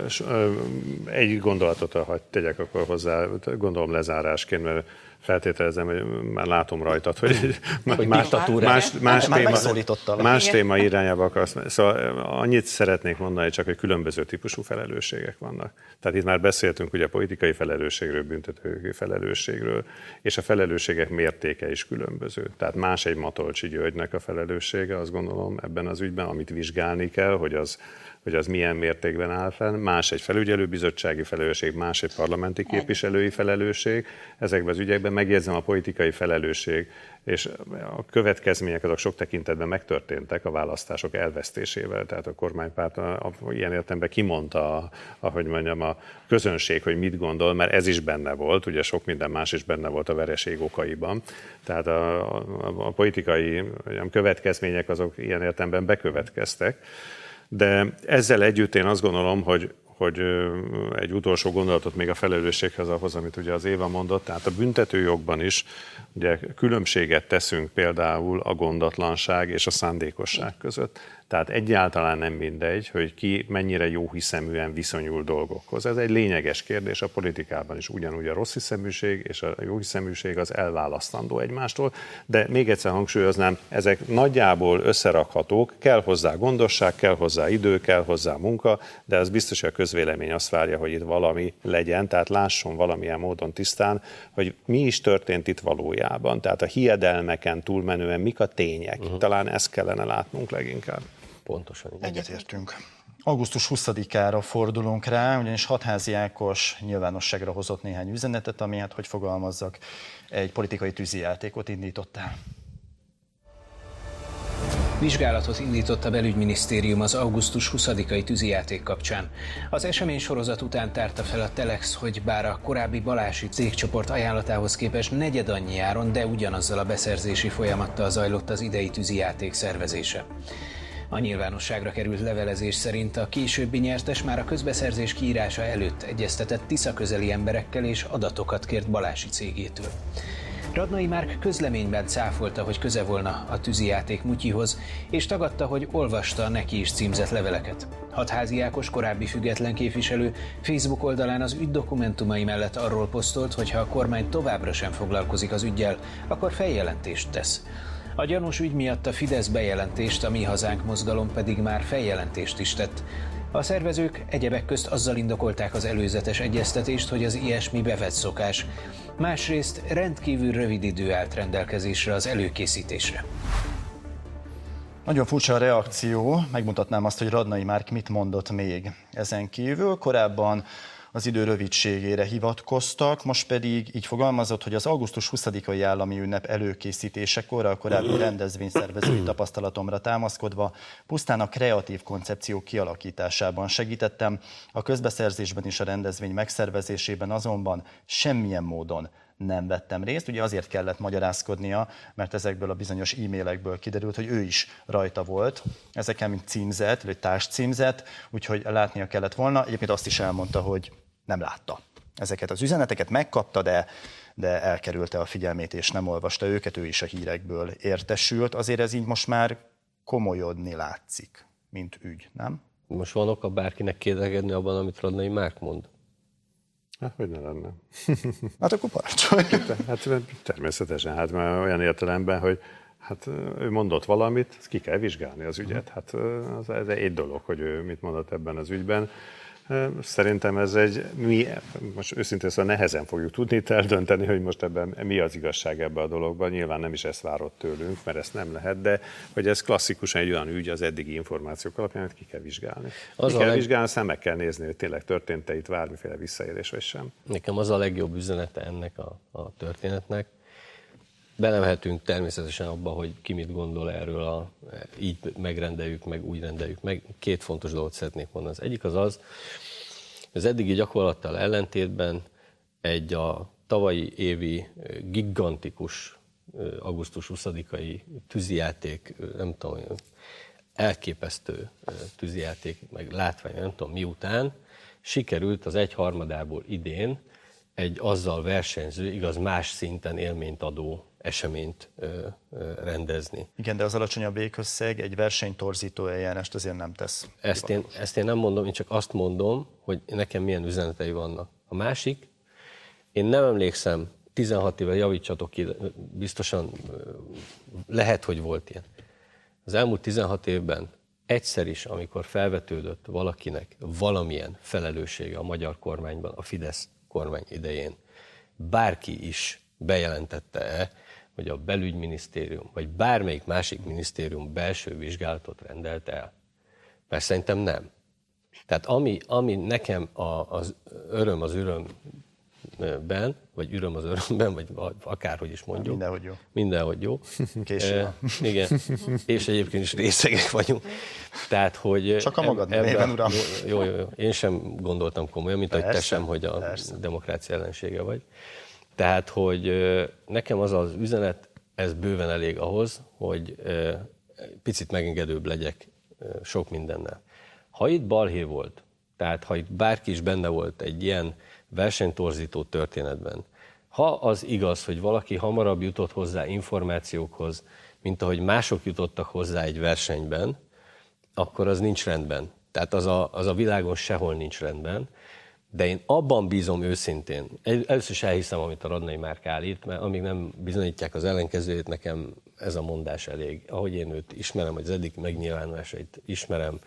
egy gondolatot, ha tegyek akkor hozzá, gondolom lezárásként, mert feltételezem, hogy már látom rajtad, hogy, hogy más, más, más, téma, más téma irányába akarsz. Szóval annyit szeretnék mondani, csak hogy különböző típusú felelősségek vannak. Tehát itt már beszéltünk ugye a politikai felelősségről, büntetőjogi felelősségről, és a felelősségek mértéke is különböző. Tehát más egy Matolcsi Györgynek a felelőssége, azt gondolom ebben az ügyben, amit vizsgálni kell, hogy az hogy az milyen mértékben áll fenn, más egy felügyelőbizottsági felelősség, más egy parlamenti képviselői felelősség. Ezekben az ügyekben megjegyzem a politikai felelősség, és a következmények azok sok tekintetben megtörténtek a választások elvesztésével. Tehát a kormánypárt a, a, ilyen értelemben kimondta, ahogy mondjam, a közönség, hogy mit gondol, mert ez is benne volt, ugye sok minden más is benne volt a vereség okaiban. Tehát a, a, a politikai olyan, következmények azok ilyen értelemben bekövetkeztek. De ezzel együtt én azt gondolom, hogy, hogy egy utolsó gondolatot még a felelősséghez ahhoz, amit ugye az Éva mondott, tehát a büntetőjogban is ugye különbséget teszünk például a gondatlanság és a szándékosság között. Tehát egyáltalán nem mindegy, hogy ki mennyire jóhiszeműen viszonyul dolgokhoz. Ez egy lényeges kérdés a politikában is. Ugyanúgy a rosshiszeműség és a jóhiszeműség az elválasztandó egymástól, de még egyszer hangsúlyoznám, ezek nagyjából összerakhatók, kell hozzá gondosság, kell hozzá idő, kell hozzá munka, de az biztos, hogy a közvélemény azt várja, hogy itt valami legyen, tehát lásson valamilyen módon tisztán, hogy mi is történt itt valójában. Tehát a hiedelmeken túlmenően mik a tények. Uh-huh. Talán ezt kellene látnunk leginkább. Pontosan. Egyetértünk. augusztus huszadikára fordulunk rá, ugyanis Hatházi Ákos nyilvánosságra hozott néhány üzenetet, ami, hát hogy fogalmazzak, egy politikai tűzijátékot indítottál. Vizsgálatot indított a belügyminisztérium az augusztus huszadikai tűzijáték kapcsán. Az esemény sorozat után tárta fel a Telex, hogy bár a korábbi Balási cégcsoport ajánlatához képest negyed annyi áron, de ugyanazzal a beszerzési folyamattal zajlott az idei tűzijáték szervezése. A nyilvánosságra került levelezés szerint a későbbi nyertes már a közbeszerzés kiírása előtt egyeztetett Tisza közeli emberekkel és adatokat kért Balási cégétől. Radnai Márk közleményben cáfolta, hogy köze volna a tűzijáték mutyihoz, és tagadta, hogy olvasta a neki is címzett leveleket. Hatházi Ákos korábbi független képviselő Facebook oldalán az ügy dokumentumai mellett arról posztolt, hogy ha a kormány továbbra sem foglalkozik az üggyel, akkor feljelentést tesz. A gyanús ügy miatt a Fidesz bejelentést, a Mi Hazánk mozgalom pedig már feljelentést is tett. A szervezők egyebek közt azzal indokolták az előzetes egyeztetést, hogy az ilyesmi bevett szokás. Másrészt rendkívül rövid idő állt rendelkezésre az előkészítésre. Nagyon furcsa a reakció, megmutatnám azt, hogy Radnai Márk mit mondott még ezen kívül. Korábban az idő rövidségére hivatkoztak, most pedig így fogalmazott, hogy az augusztus huszadikai állami ünnep előkészítésekor a korábbi rendezvényszervezői tapasztalatomra támaszkodva pusztán a kreatív koncepció kialakításában segítettem, a közbeszerzésben és a rendezvény megszervezésében azonban semmilyen módon nem vettem részt. Ugye azért kellett magyarázkodnia, mert ezekből a bizonyos e-mailekből kiderült, hogy ő is rajta volt ezeken, mint címzet, vagy társcímzet, úgyhogy látnia kellett volna. Egyébként azt is elmondta, hogy nem látta ezeket az üzeneteket, megkapta, de, de elkerülte a figyelmét, és nem olvasta őket, ő is a hírekből értesült. Azért ez így most már komolyodni látszik, mint ügy, nem? Most van oka bárkinek kételkedni abban, amit Radnai Márk mond? Hát, hogy ne lenne. Hát akkor parancsolj. Hát természetesen, hát már olyan értelemben, hogy hát ő mondott valamit, ezt ki kell vizsgálni az ügyet. Hát az, ez egy dolog, hogy ő mit mondott ebben az ügyben. Szerintem ez egy, mi most őszintén szóval nehezen fogjuk tudni itt eldönteni, hogy most ebben mi az igazság ebben a dologban. Nyilván nem is ezt várott tőlünk, mert ezt nem lehet, de hogy ez klasszikusan egy olyan ügy az eddigi információk alapján, hogy ki kell vizsgálni. Az ki kell leg... vizsgálni, aztán meg kell nézni, hogy tényleg történt-e itt bármiféle visszaélés, vagy sem. Nekem az a legjobb üzenete ennek a, a történetnek. Belemehetünk természetesen abba, hogy ki mit gondol erről, a, így megrendeljük, meg úgy rendeljük meg. Két fontos dolgot szeretnék mondani. Az egyik az az, az eddigi gyakorlattal ellentétben egy a tavalyi évi gigantikus augusztus huszadikai tűzijáték, nem tudom, elképesztő tűzijáték, meg látvány, nem tudom miután, sikerült az egyharmadából idén egy azzal versenyző, igaz más szinten élményt adó eseményt ö, ö, rendezni. Igen, de az alacsonyabb végösszeg egy versenytorzító eljárást azért nem tesz. Ezt én, ezt én nem mondom, én csak azt mondom, hogy nekem milyen üzenetei vannak. A másik, én nem emlékszem, tizenhat éve javítsatok ki, biztosan lehet, hogy volt ilyen. Az elmúlt tizenhat évben egyszer is, amikor felvetődött valakinek valamilyen felelőssége a magyar kormányban, a Fidesz kormány idején, bárki is bejelentette-e, hogy a belügyminisztérium, vagy bármelyik másik minisztérium belső vizsgálatot rendelt el? Mert szerintem nem. Tehát ami, ami nekem a, az öröm az örömben, vagy öröm az örömben, vagy akárhogy is mondjuk. Mindenhogy jó. Mindenhogy jó. Később. E, igen, és egyébként is részegek vagyunk. Tehát, hogy csak a magad nevében, uram. Jó, jó, jó. Én sem gondoltam komolyan, mint ahogy te sem, hogy a persze. demokrácia ellensége vagy. Tehát, hogy nekem az az üzenet, ez bőven elég ahhoz, hogy picit megengedőbb legyek sok mindennel. Ha itt balhé volt, tehát ha itt bárki is benne volt egy ilyen versenytorzító történetben, ha az igaz, hogy valaki hamarabb jutott hozzá információkhoz, mint ahogy mások jutottak hozzá egy versenyben, akkor az nincs rendben. Tehát az a, az a világon sehol nincs rendben. De én abban bízom őszintén, először is elhiszem, amit a Radnai Márk állít, mert amíg nem bizonyítják az ellenkezőjét, nekem ez a mondás elég. Ahogy én őt ismerem, vagy az eddig megnyilvánulásait ismerem,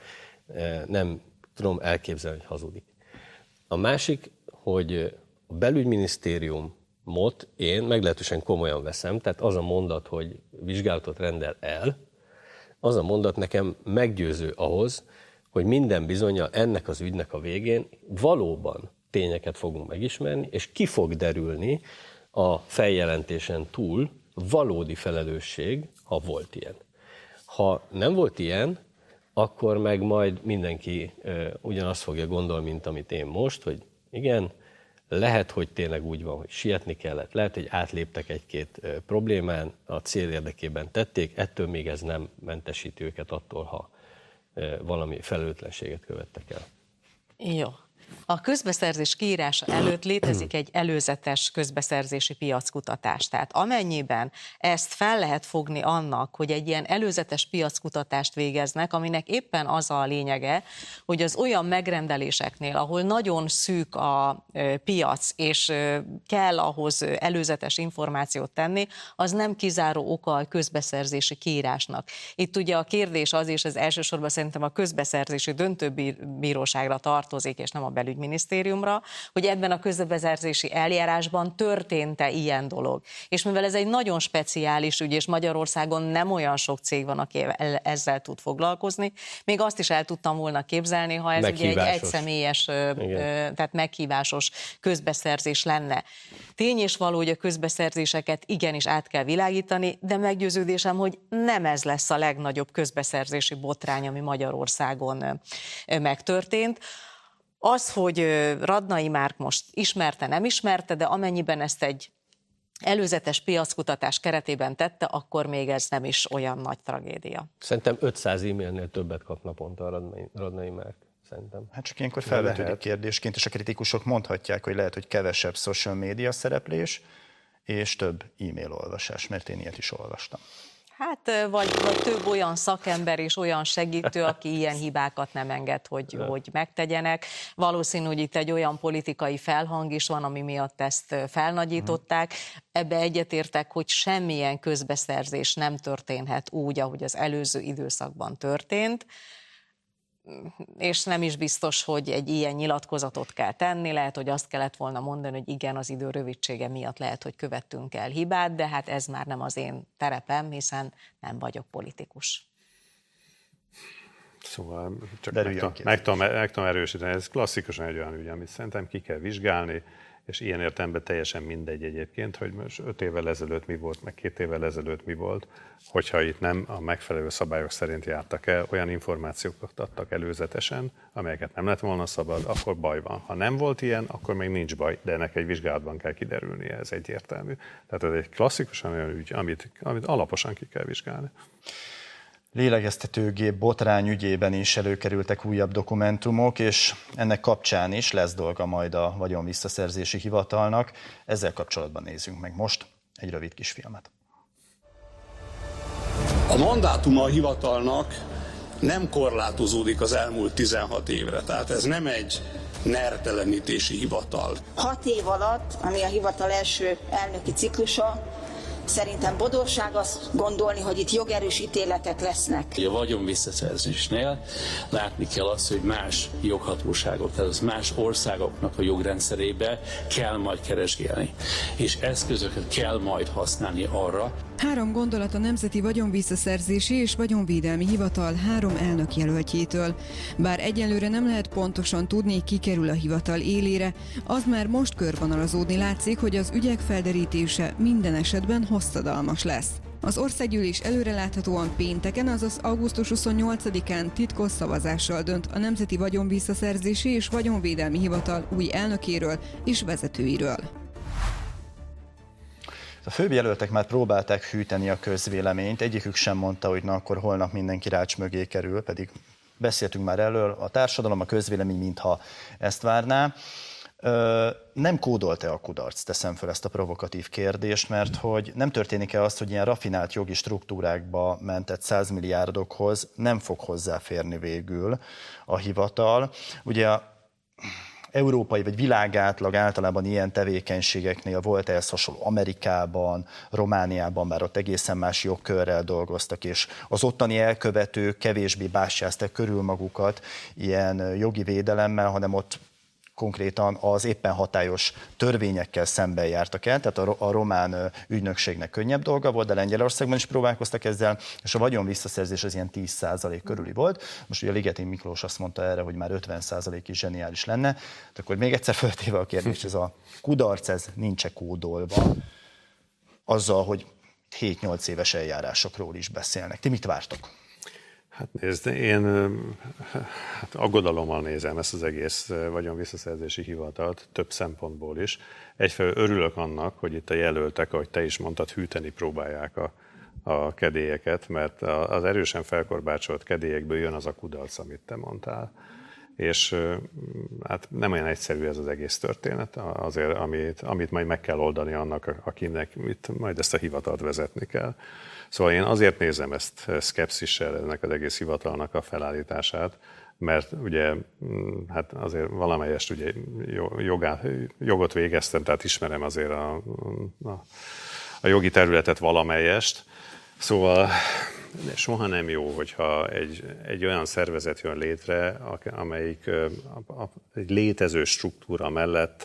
nem tudom elképzelni, hogy hazudik. A másik, hogy a belügyminisztériumot én meglehetősen komolyan veszem, tehát az a mondat, hogy vizsgálatot rendel el, az a mondat nekem meggyőző ahhoz, hogy minden bizonnyal ennek az ügynek a végén valóban tényeket fogunk megismerni, és ki fog derülni a feljelentésen túl valódi felelősség, ha volt ilyen. Ha nem volt ilyen, akkor meg majd mindenki uh, ugyanazt fogja gondolni, mint amit én most, hogy igen, lehet, hogy tényleg úgy van, hogy sietni kellett, lehet, hogy átléptek egy-két uh, problémán, a cél érdekében tették, ettől még ez nem mentesíti őket attól, ha valami felelőtlenséget követtek el. Jó. A közbeszerzés kiírása előtt létezik egy előzetes közbeszerzési piackutatás. Tehát amennyiben ezt fel lehet fogni annak, hogy egy ilyen előzetes piackutatást végeznek, aminek éppen az a lényege, hogy az olyan megrendeléseknél, ahol nagyon szűk a piac, és kell ahhoz előzetes információt tenni, az nem kizáró oka a közbeszerzési kiírásnak. Itt ugye a kérdés az, és ez elsősorban szerintem a közbeszerzési döntőbíróságra tartozik, és nem a belügyminisztériumra, hogy ebben a közbeszerzési eljárásban történt-e ilyen dolog. És mivel ez egy nagyon speciális ügy, és Magyarországon nem olyan sok cég van, aki ezzel tud foglalkozni, még azt is el tudtam volna képzelni, ha ez ugye egy egyszemélyes, tehát meghívásos közbeszerzés lenne. Tény és való, hogy a közbeszerzéseket igenis át kell világítani, de meggyőződésem, hogy nem ez lesz a legnagyobb közbeszerzési botrány, ami Magyarországon megtörtént. Az, hogy Radnai Márk most ismerte, nem ismerte, de amennyiben ezt egy előzetes piackutatás keretében tette, akkor még ez nem is olyan nagy tragédia. Szerintem ötszáz e-mailnél többet kap naponta a Radnai, Radnai Márk. Szerintem. Hát csak ilyenkor felvetődik kérdésként, és a kritikusok mondhatják, hogy lehet, hogy kevesebb social media szereplés, és több e-mail olvasás, mert én ilyet is olvastam. Hát vagy, vagy több olyan szakember és olyan segítő, aki ilyen hibákat nem enged, hogy, hogy megtegyenek. Valószínű, hogy itt egy olyan politikai felhang is van, ami miatt ezt felnagyították. Ebbe egyetértek, hogy semmilyen közbeszerzés nem történhet úgy, ahogy az előző időszakban történt. És nem is biztos, hogy egy ilyen nyilatkozatot kell tenni, lehet, hogy azt kellett volna mondani, hogy igen, az idő rövidsége miatt lehet, hogy követtünk el hibát, de hát ez már nem az én terepem, hiszen nem vagyok politikus. Szóval csak meg tudom, meg, tudom, meg tudom erősíteni, ez klasszikusan egy olyan ügy, amit szerintem ki kell vizsgálni, és ilyen értelemben teljesen mindegy egyébként, hogy most öt évvel ezelőtt mi volt, meg két évvel ezelőtt mi volt, hogyha itt nem a megfelelő szabályok szerint jártak el, olyan információkat adtak előzetesen, amelyeket nem lett volna szabad, akkor baj van. Ha nem volt ilyen, akkor még nincs baj, de ennek egy vizsgálatban kell kiderülnie, ez egyértelmű. Tehát ez egy klasszikusan olyan ügy, amit, amit alaposan ki kell vizsgálni. Lélegeztetőgép botrány ügyében is előkerültek újabb dokumentumok, és ennek kapcsán is lesz dolga majd a vagyonvisszaszerzési hivatalnak. Ezzel kapcsolatban nézzünk meg most egy rövid kis filmet. A mandátuma a hivatalnak nem korlátozódik az elmúlt tizenhat évre, tehát ez nem egy nertelenítési hivatal. Hat év alatt, ami a hivatal első elnöki ciklusa, szerintem bodorság azt gondolni, hogy itt jogerős ítéletek lesznek. A vagyonvisszaszerzésnél látni kell azt, hogy más joghatóságok, tehát más országoknak a jogrendszerébe kell majd keresgélni, és eszközöket kell majd használni arra. Három gondolat a Nemzeti Vagyonvisszaszerzési és Vagyonvédelmi Hivatal három elnök jelöltjétől. Bár egyelőre nem lehet pontosan tudni, ki kerül a hivatal élére, az már most körvonalazódni látszik, hogy az ügyek felderítése minden esetben hosszadalmas lesz. Az országgyűlés előreláthatóan pénteken, azaz augusztus huszonnyolcadikán titkos szavazással dönt a Nemzeti Vagyonvisszaszerzési és Vagyonvédelmi Hivatal új elnökéről és vezetőiről. A főbb jelöltek már próbálták hűteni a közvéleményt, egyikük sem mondta, hogy na akkor holnap mindenki rács mögé kerül, pedig beszéltünk már erről, a társadalom, a közvélemény mintha ezt várná. Nem kódolt-e a kudarc? Teszem fel ezt a provokatív kérdést, mert hogy nem történik-e az, hogy ilyen raffinált jogi struktúrákba mentett százmilliárdokhoz nem fog hozzáférni végül a hivatal. Ugye a európai vagy világátlag általában ilyen tevékenységeknél volt ehhez hasonló Amerikában, Romániában, bár ott egészen más jogkörrel dolgoztak, és az ottani elkövetők kevésbé bástyázták körül magukat ilyen jogi védelemmel, hanem ott konkrétan az éppen hatályos törvényekkel szemben jártak el, tehát a, a román ügynökségnek könnyebb dolga volt, de Lengyelországban is próbálkoztak ezzel, és a vagyonvisszaszerzés az ilyen tíz százalék körüli volt. Most ugye Ligeti Miklós azt mondta erre, hogy már ötven százalék is zseniális lenne. Tehát akkor még egyszer föltéve a kérdés, ez a kudarc, ez nincs-e kódolva azzal, hogy hét-nyolc éves eljárásokról is beszélnek. Ti mit vártok? Hát nézd, én hát aggodalommal nézem ezt az egész vagyonvisszaszerzési hivatalt, több szempontból is. Egyfelől örülök annak, hogy itt a jelöltek, ahogy te is mondtad, hűteni próbálják a, a kedélyeket, mert az erősen felkorbácsolt kedélyekből jön az a kudarc, amit te mondtál. és hát nem olyan egyszerű ez az egész történet, azért, amit, amit majd meg kell oldani annak, akinek itt majd ezt a hivatalt vezetni kell. Szóval én azért nézem ezt szkepszissel, ennek az egész hivatalnak a felállítását, mert ugye hát azért valamelyest ugye jogá, jogot végeztem, tehát ismerem azért a, a, a jogi területet valamelyest. Szóval soha nem jó, hogyha egy, egy olyan szervezet jön létre, amelyik a, a, egy létező struktúra mellett,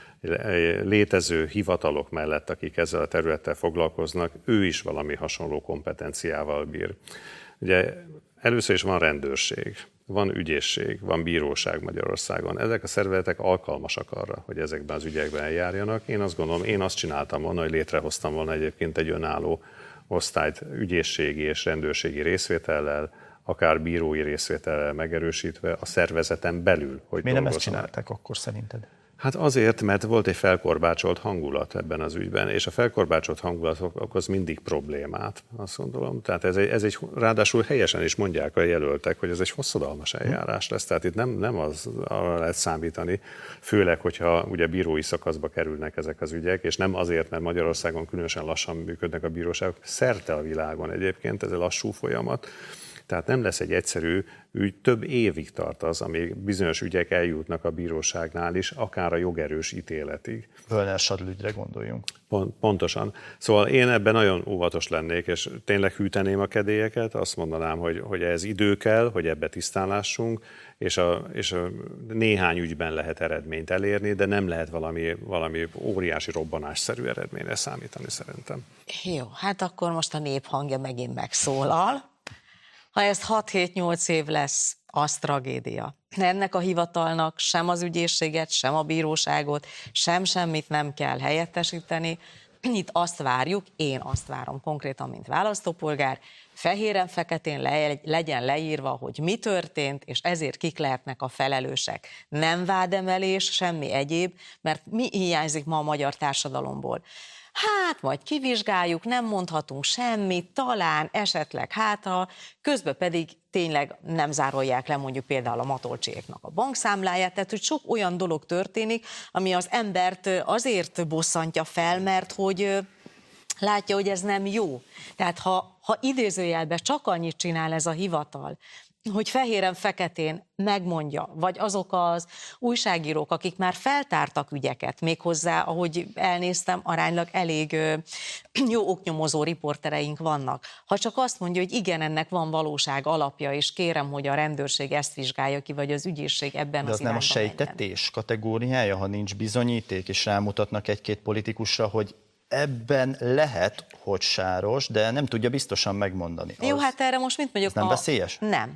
létező hivatalok mellett, akik ezzel a területtel foglalkoznak, ő is valami hasonló kompetenciával bír. Ugye először is van rendőrség, van ügyészség, van bíróság Magyarországon. Ezek a szervezetek alkalmasak arra, hogy ezekben az ügyekben eljárjanak. Én azt gondolom, én azt csináltam volna, hogy létrehoztam volna egyébként egy önálló osztályt ügyészségi és rendőrségi részvétellel, akár bírói részvétellel megerősítve a szervezeten belül, hogy miért nem ezt csinálták akkor szerinted? Hát azért, mert volt egy felkorbácsolt hangulat ebben az ügyben, és a felkorbácsolt hangulat okoz mindig problémát, azt gondolom. Tehát ez egy, ez egy, ráadásul helyesen is mondják a jelöltek, hogy ez egy hosszadalmas eljárás lesz, tehát itt nem, nem az arra lehet számítani, főleg, hogyha ugye bírói szakaszba kerülnek ezek az ügyek, és nem azért, mert Magyarországon különösen lassan működnek a bíróságok, szerte a világon egyébként, ez egy lassú folyamat. Tehát nem lesz egy egyszerű ügy, több évig tart az, amíg bizonyos ügyek eljutnak a bíróságnál is, akár a jogerős ítéletig. Völner-Sadl ügyre gondoljunk. Pont, pontosan. Szóval én ebben nagyon óvatos lennék, és tényleg hűteném a kedélyeket, azt mondanám, hogy, hogy ez idő kell, hogy ebbe tisztán lássunk, és a, és a néhány ügyben lehet eredményt elérni, de nem lehet valami, valami óriási robbanásszerű eredményre számítani szerintem. Jó, hát akkor most a nép hangja megint megszólal. Ha ez hat-hét-nyolc év lesz, az tragédia. Ennek a hivatalnak sem az ügyészséget, sem a bíróságot, sem semmit nem kell helyettesíteni. Itt azt várjuk, én azt várom konkrétan, mint választópolgár, fehéren-feketén le, legyen leírva, hogy mi történt, és ezért kik lehetnek a felelősek. Nem vádemelés, semmi egyéb, mert mi hiányzik ma a magyar társadalomból. Hát majd kivizsgáljuk, nem mondhatunk semmit, talán, esetleg hátra, közben pedig tényleg nem zárolják le mondjuk például a Matolcsiéknak a bankszámláját, tehát hogy sok olyan dolog történik, ami az embert azért bosszantja fel, mert hogy látja, hogy ez nem jó. Tehát ha, ha idézőjelben csak annyit csinál ez a hivatal, hogy fehéren-feketén megmondja, vagy azok az újságírók, akik már feltártak ügyeket, méghozzá, ahogy elnéztem, aránylag elég jó oknyomozó riportereink vannak. Ha csak azt mondja, hogy igen, ennek van valóság alapja, és kérem, hogy a rendőrség ezt vizsgálja ki, vagy az ügyészség ebben de az, az nem a irányba sejtetés kategóriája, ha nincs bizonyíték, és rámutatnak egy-két politikusra, hogy ebben lehet, hogy sáros, de nem tudja biztosan megmondani. Jó, az, hát erre most mit mondjuk? nem a... veszélyes? Nem.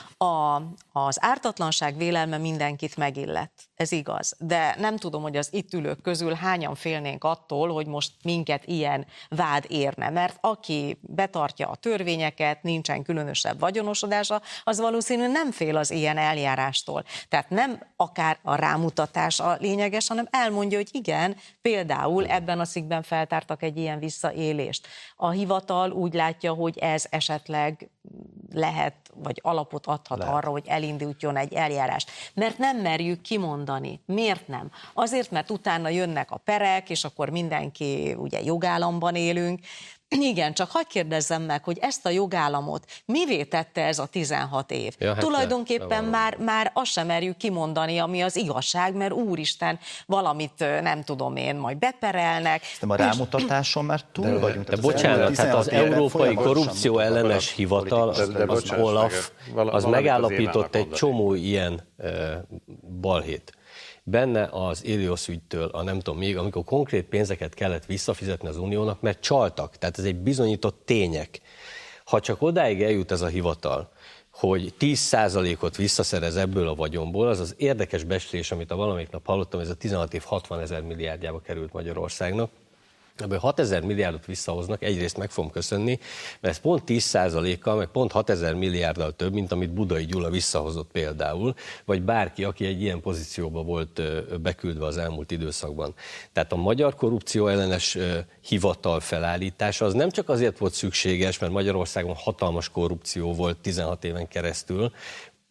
A, az ártatlanság vélelme mindenkit megillet. Ez igaz. De nem tudom, hogy az itt ülők közül hányan félnénk attól, hogy most minket ilyen vád érne. Mert aki betartja a törvényeket, nincsen különösebb vagyonosodása, az valószínűleg nem fél az ilyen eljárástól. Tehát nem akár a rámutatás a lényeges, hanem elmondja, hogy igen, például ebben a cikkben feltártak egy ilyen visszaélést. A hivatal úgy látja, hogy ez esetleg lehet, vagy alapot adhat lehet arra, hogy elindítjon egy eljárást. Mert nem merjük kimondani. Miért nem? Azért, mert utána jönnek a perek, és akkor mindenki, ugye jogállamban élünk. Igen, csak hadd kérdezzem meg, hogy ezt a jogállamot mivé tette ez a tizenhat év? Ja, hát tulajdonképpen le, már, már azt sem merjük kimondani, ami az igazság, mert úristen, valamit nem tudom én, majd beperelnek. Nem a rámutatáson már túl de, vagyunk. De, de bocsánat, hát az Európai Korrupció Ellenes Hivatal, az, de, de az Olaf, az megállapított egy csomó ilyen uh, balhét. Benne az Ilios ügytől, a nem tudom még, amikor konkrét pénzeket kellett visszafizetni az Uniónak, mert csaltak. Tehát ez egy bizonyított tények. Ha csak odáig eljut ez a hivatal, hogy tíz százalékot visszaszerez ebből a vagyonból, az az érdekes becslés, amit a valamelyik nap hallottam, ez a tizenhat év hatvanezer milliárdjába került Magyarországnak. Ebből hatezer milliárdot visszahoznak, egyrészt meg fogom köszönni, mert ez pont tíz százalékkal, meg pont hatezer milliárddal több, mint amit Budai Gyula visszahozott például, vagy bárki, aki egy ilyen pozícióba volt beküldve az elmúlt időszakban. Tehát a Magyar Korrupció Ellenes Hivatal felállítása az nem csak azért volt szükséges, mert Magyarországon hatalmas korrupció volt tizenhat éven keresztül,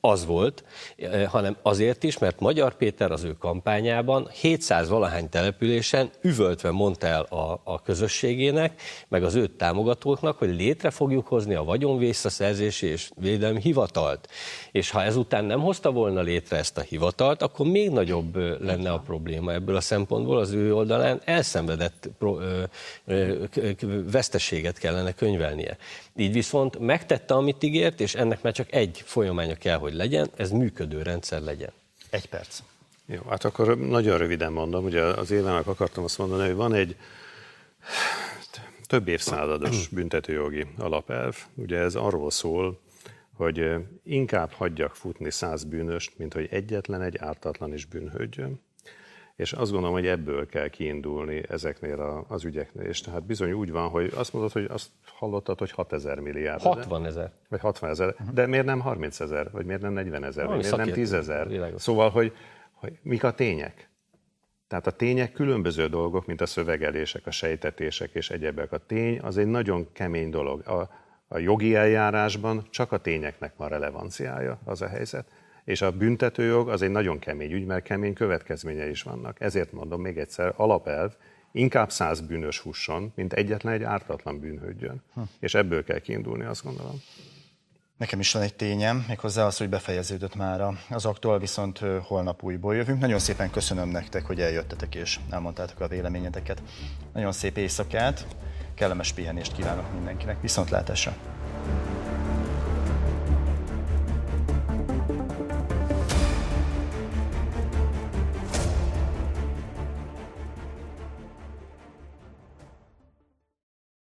az volt, hanem azért is, mert Magyar Péter az ő kampányában hétszáz valahány településen üvöltve mondta el a, a közösségének, meg az őt támogatóknak, hogy létre fogjuk hozni a vagyonvisszaszerzési és védelmi hivatalt. És ha ezután nem hozta volna létre ezt a hivatalt, akkor még nagyobb lenne a probléma ebből a szempontból. Az ő oldalán elszenvedett pro, ö, ö, veszteséget kellene könyvelnie. Így viszont megtette, amit ígért, és ennek már csak egy folyamánya kell, hogy legyen, ez működő rendszer legyen. Egy perc. Jó, hát akkor nagyon röviden mondom, ugye az Évának akartam azt mondani, hogy van egy több évszázados büntetőjogi alapelv. Ugye ez arról szól, hogy inkább hagyjak futni száz bűnöst, mint hogy egyetlen egy ártatlan is bűnhődjön. És azt gondolom, hogy ebből kell kiindulni ezeknél a, az ügyeknél. És tehát bizony úgy van, hogy azt mondod, hogy azt hallottad, hogy hatezer milliárd. hatvanezer. Vagy hatvanezer. Uh-huh. De miért nem harmincezer? Vagy miért nem negyvenezer? Vagy miért nem tízezer? Szóval, hogy, hogy mik a tények? Tehát a tények különböző dolgok, mint a szövegelések, a sejtetések és egyebek. A tény az egy nagyon kemény dolog. A, a jogi eljárásban csak a tényeknek van relevanciája, az a helyzet. És a büntetőjog az egy nagyon kemény ügy, mert kemény következményei is vannak. Ezért mondom még egyszer, alapelv, inkább száz bűnös husson, mint egyetlen egy ártatlan bűnhődjön. Hm. És ebből kell kiindulni, azt gondolom. Nekem is van egy tényem, méghozzá az, hogy befejeződött már az aktuál, viszont holnap újból jövünk. Nagyon szépen köszönöm nektek, hogy eljöttetek és elmondtátok a véleményeteket. Nagyon szép éjszakát, kellemes pihenést kívánok mindenkinek. Viszontlátásra!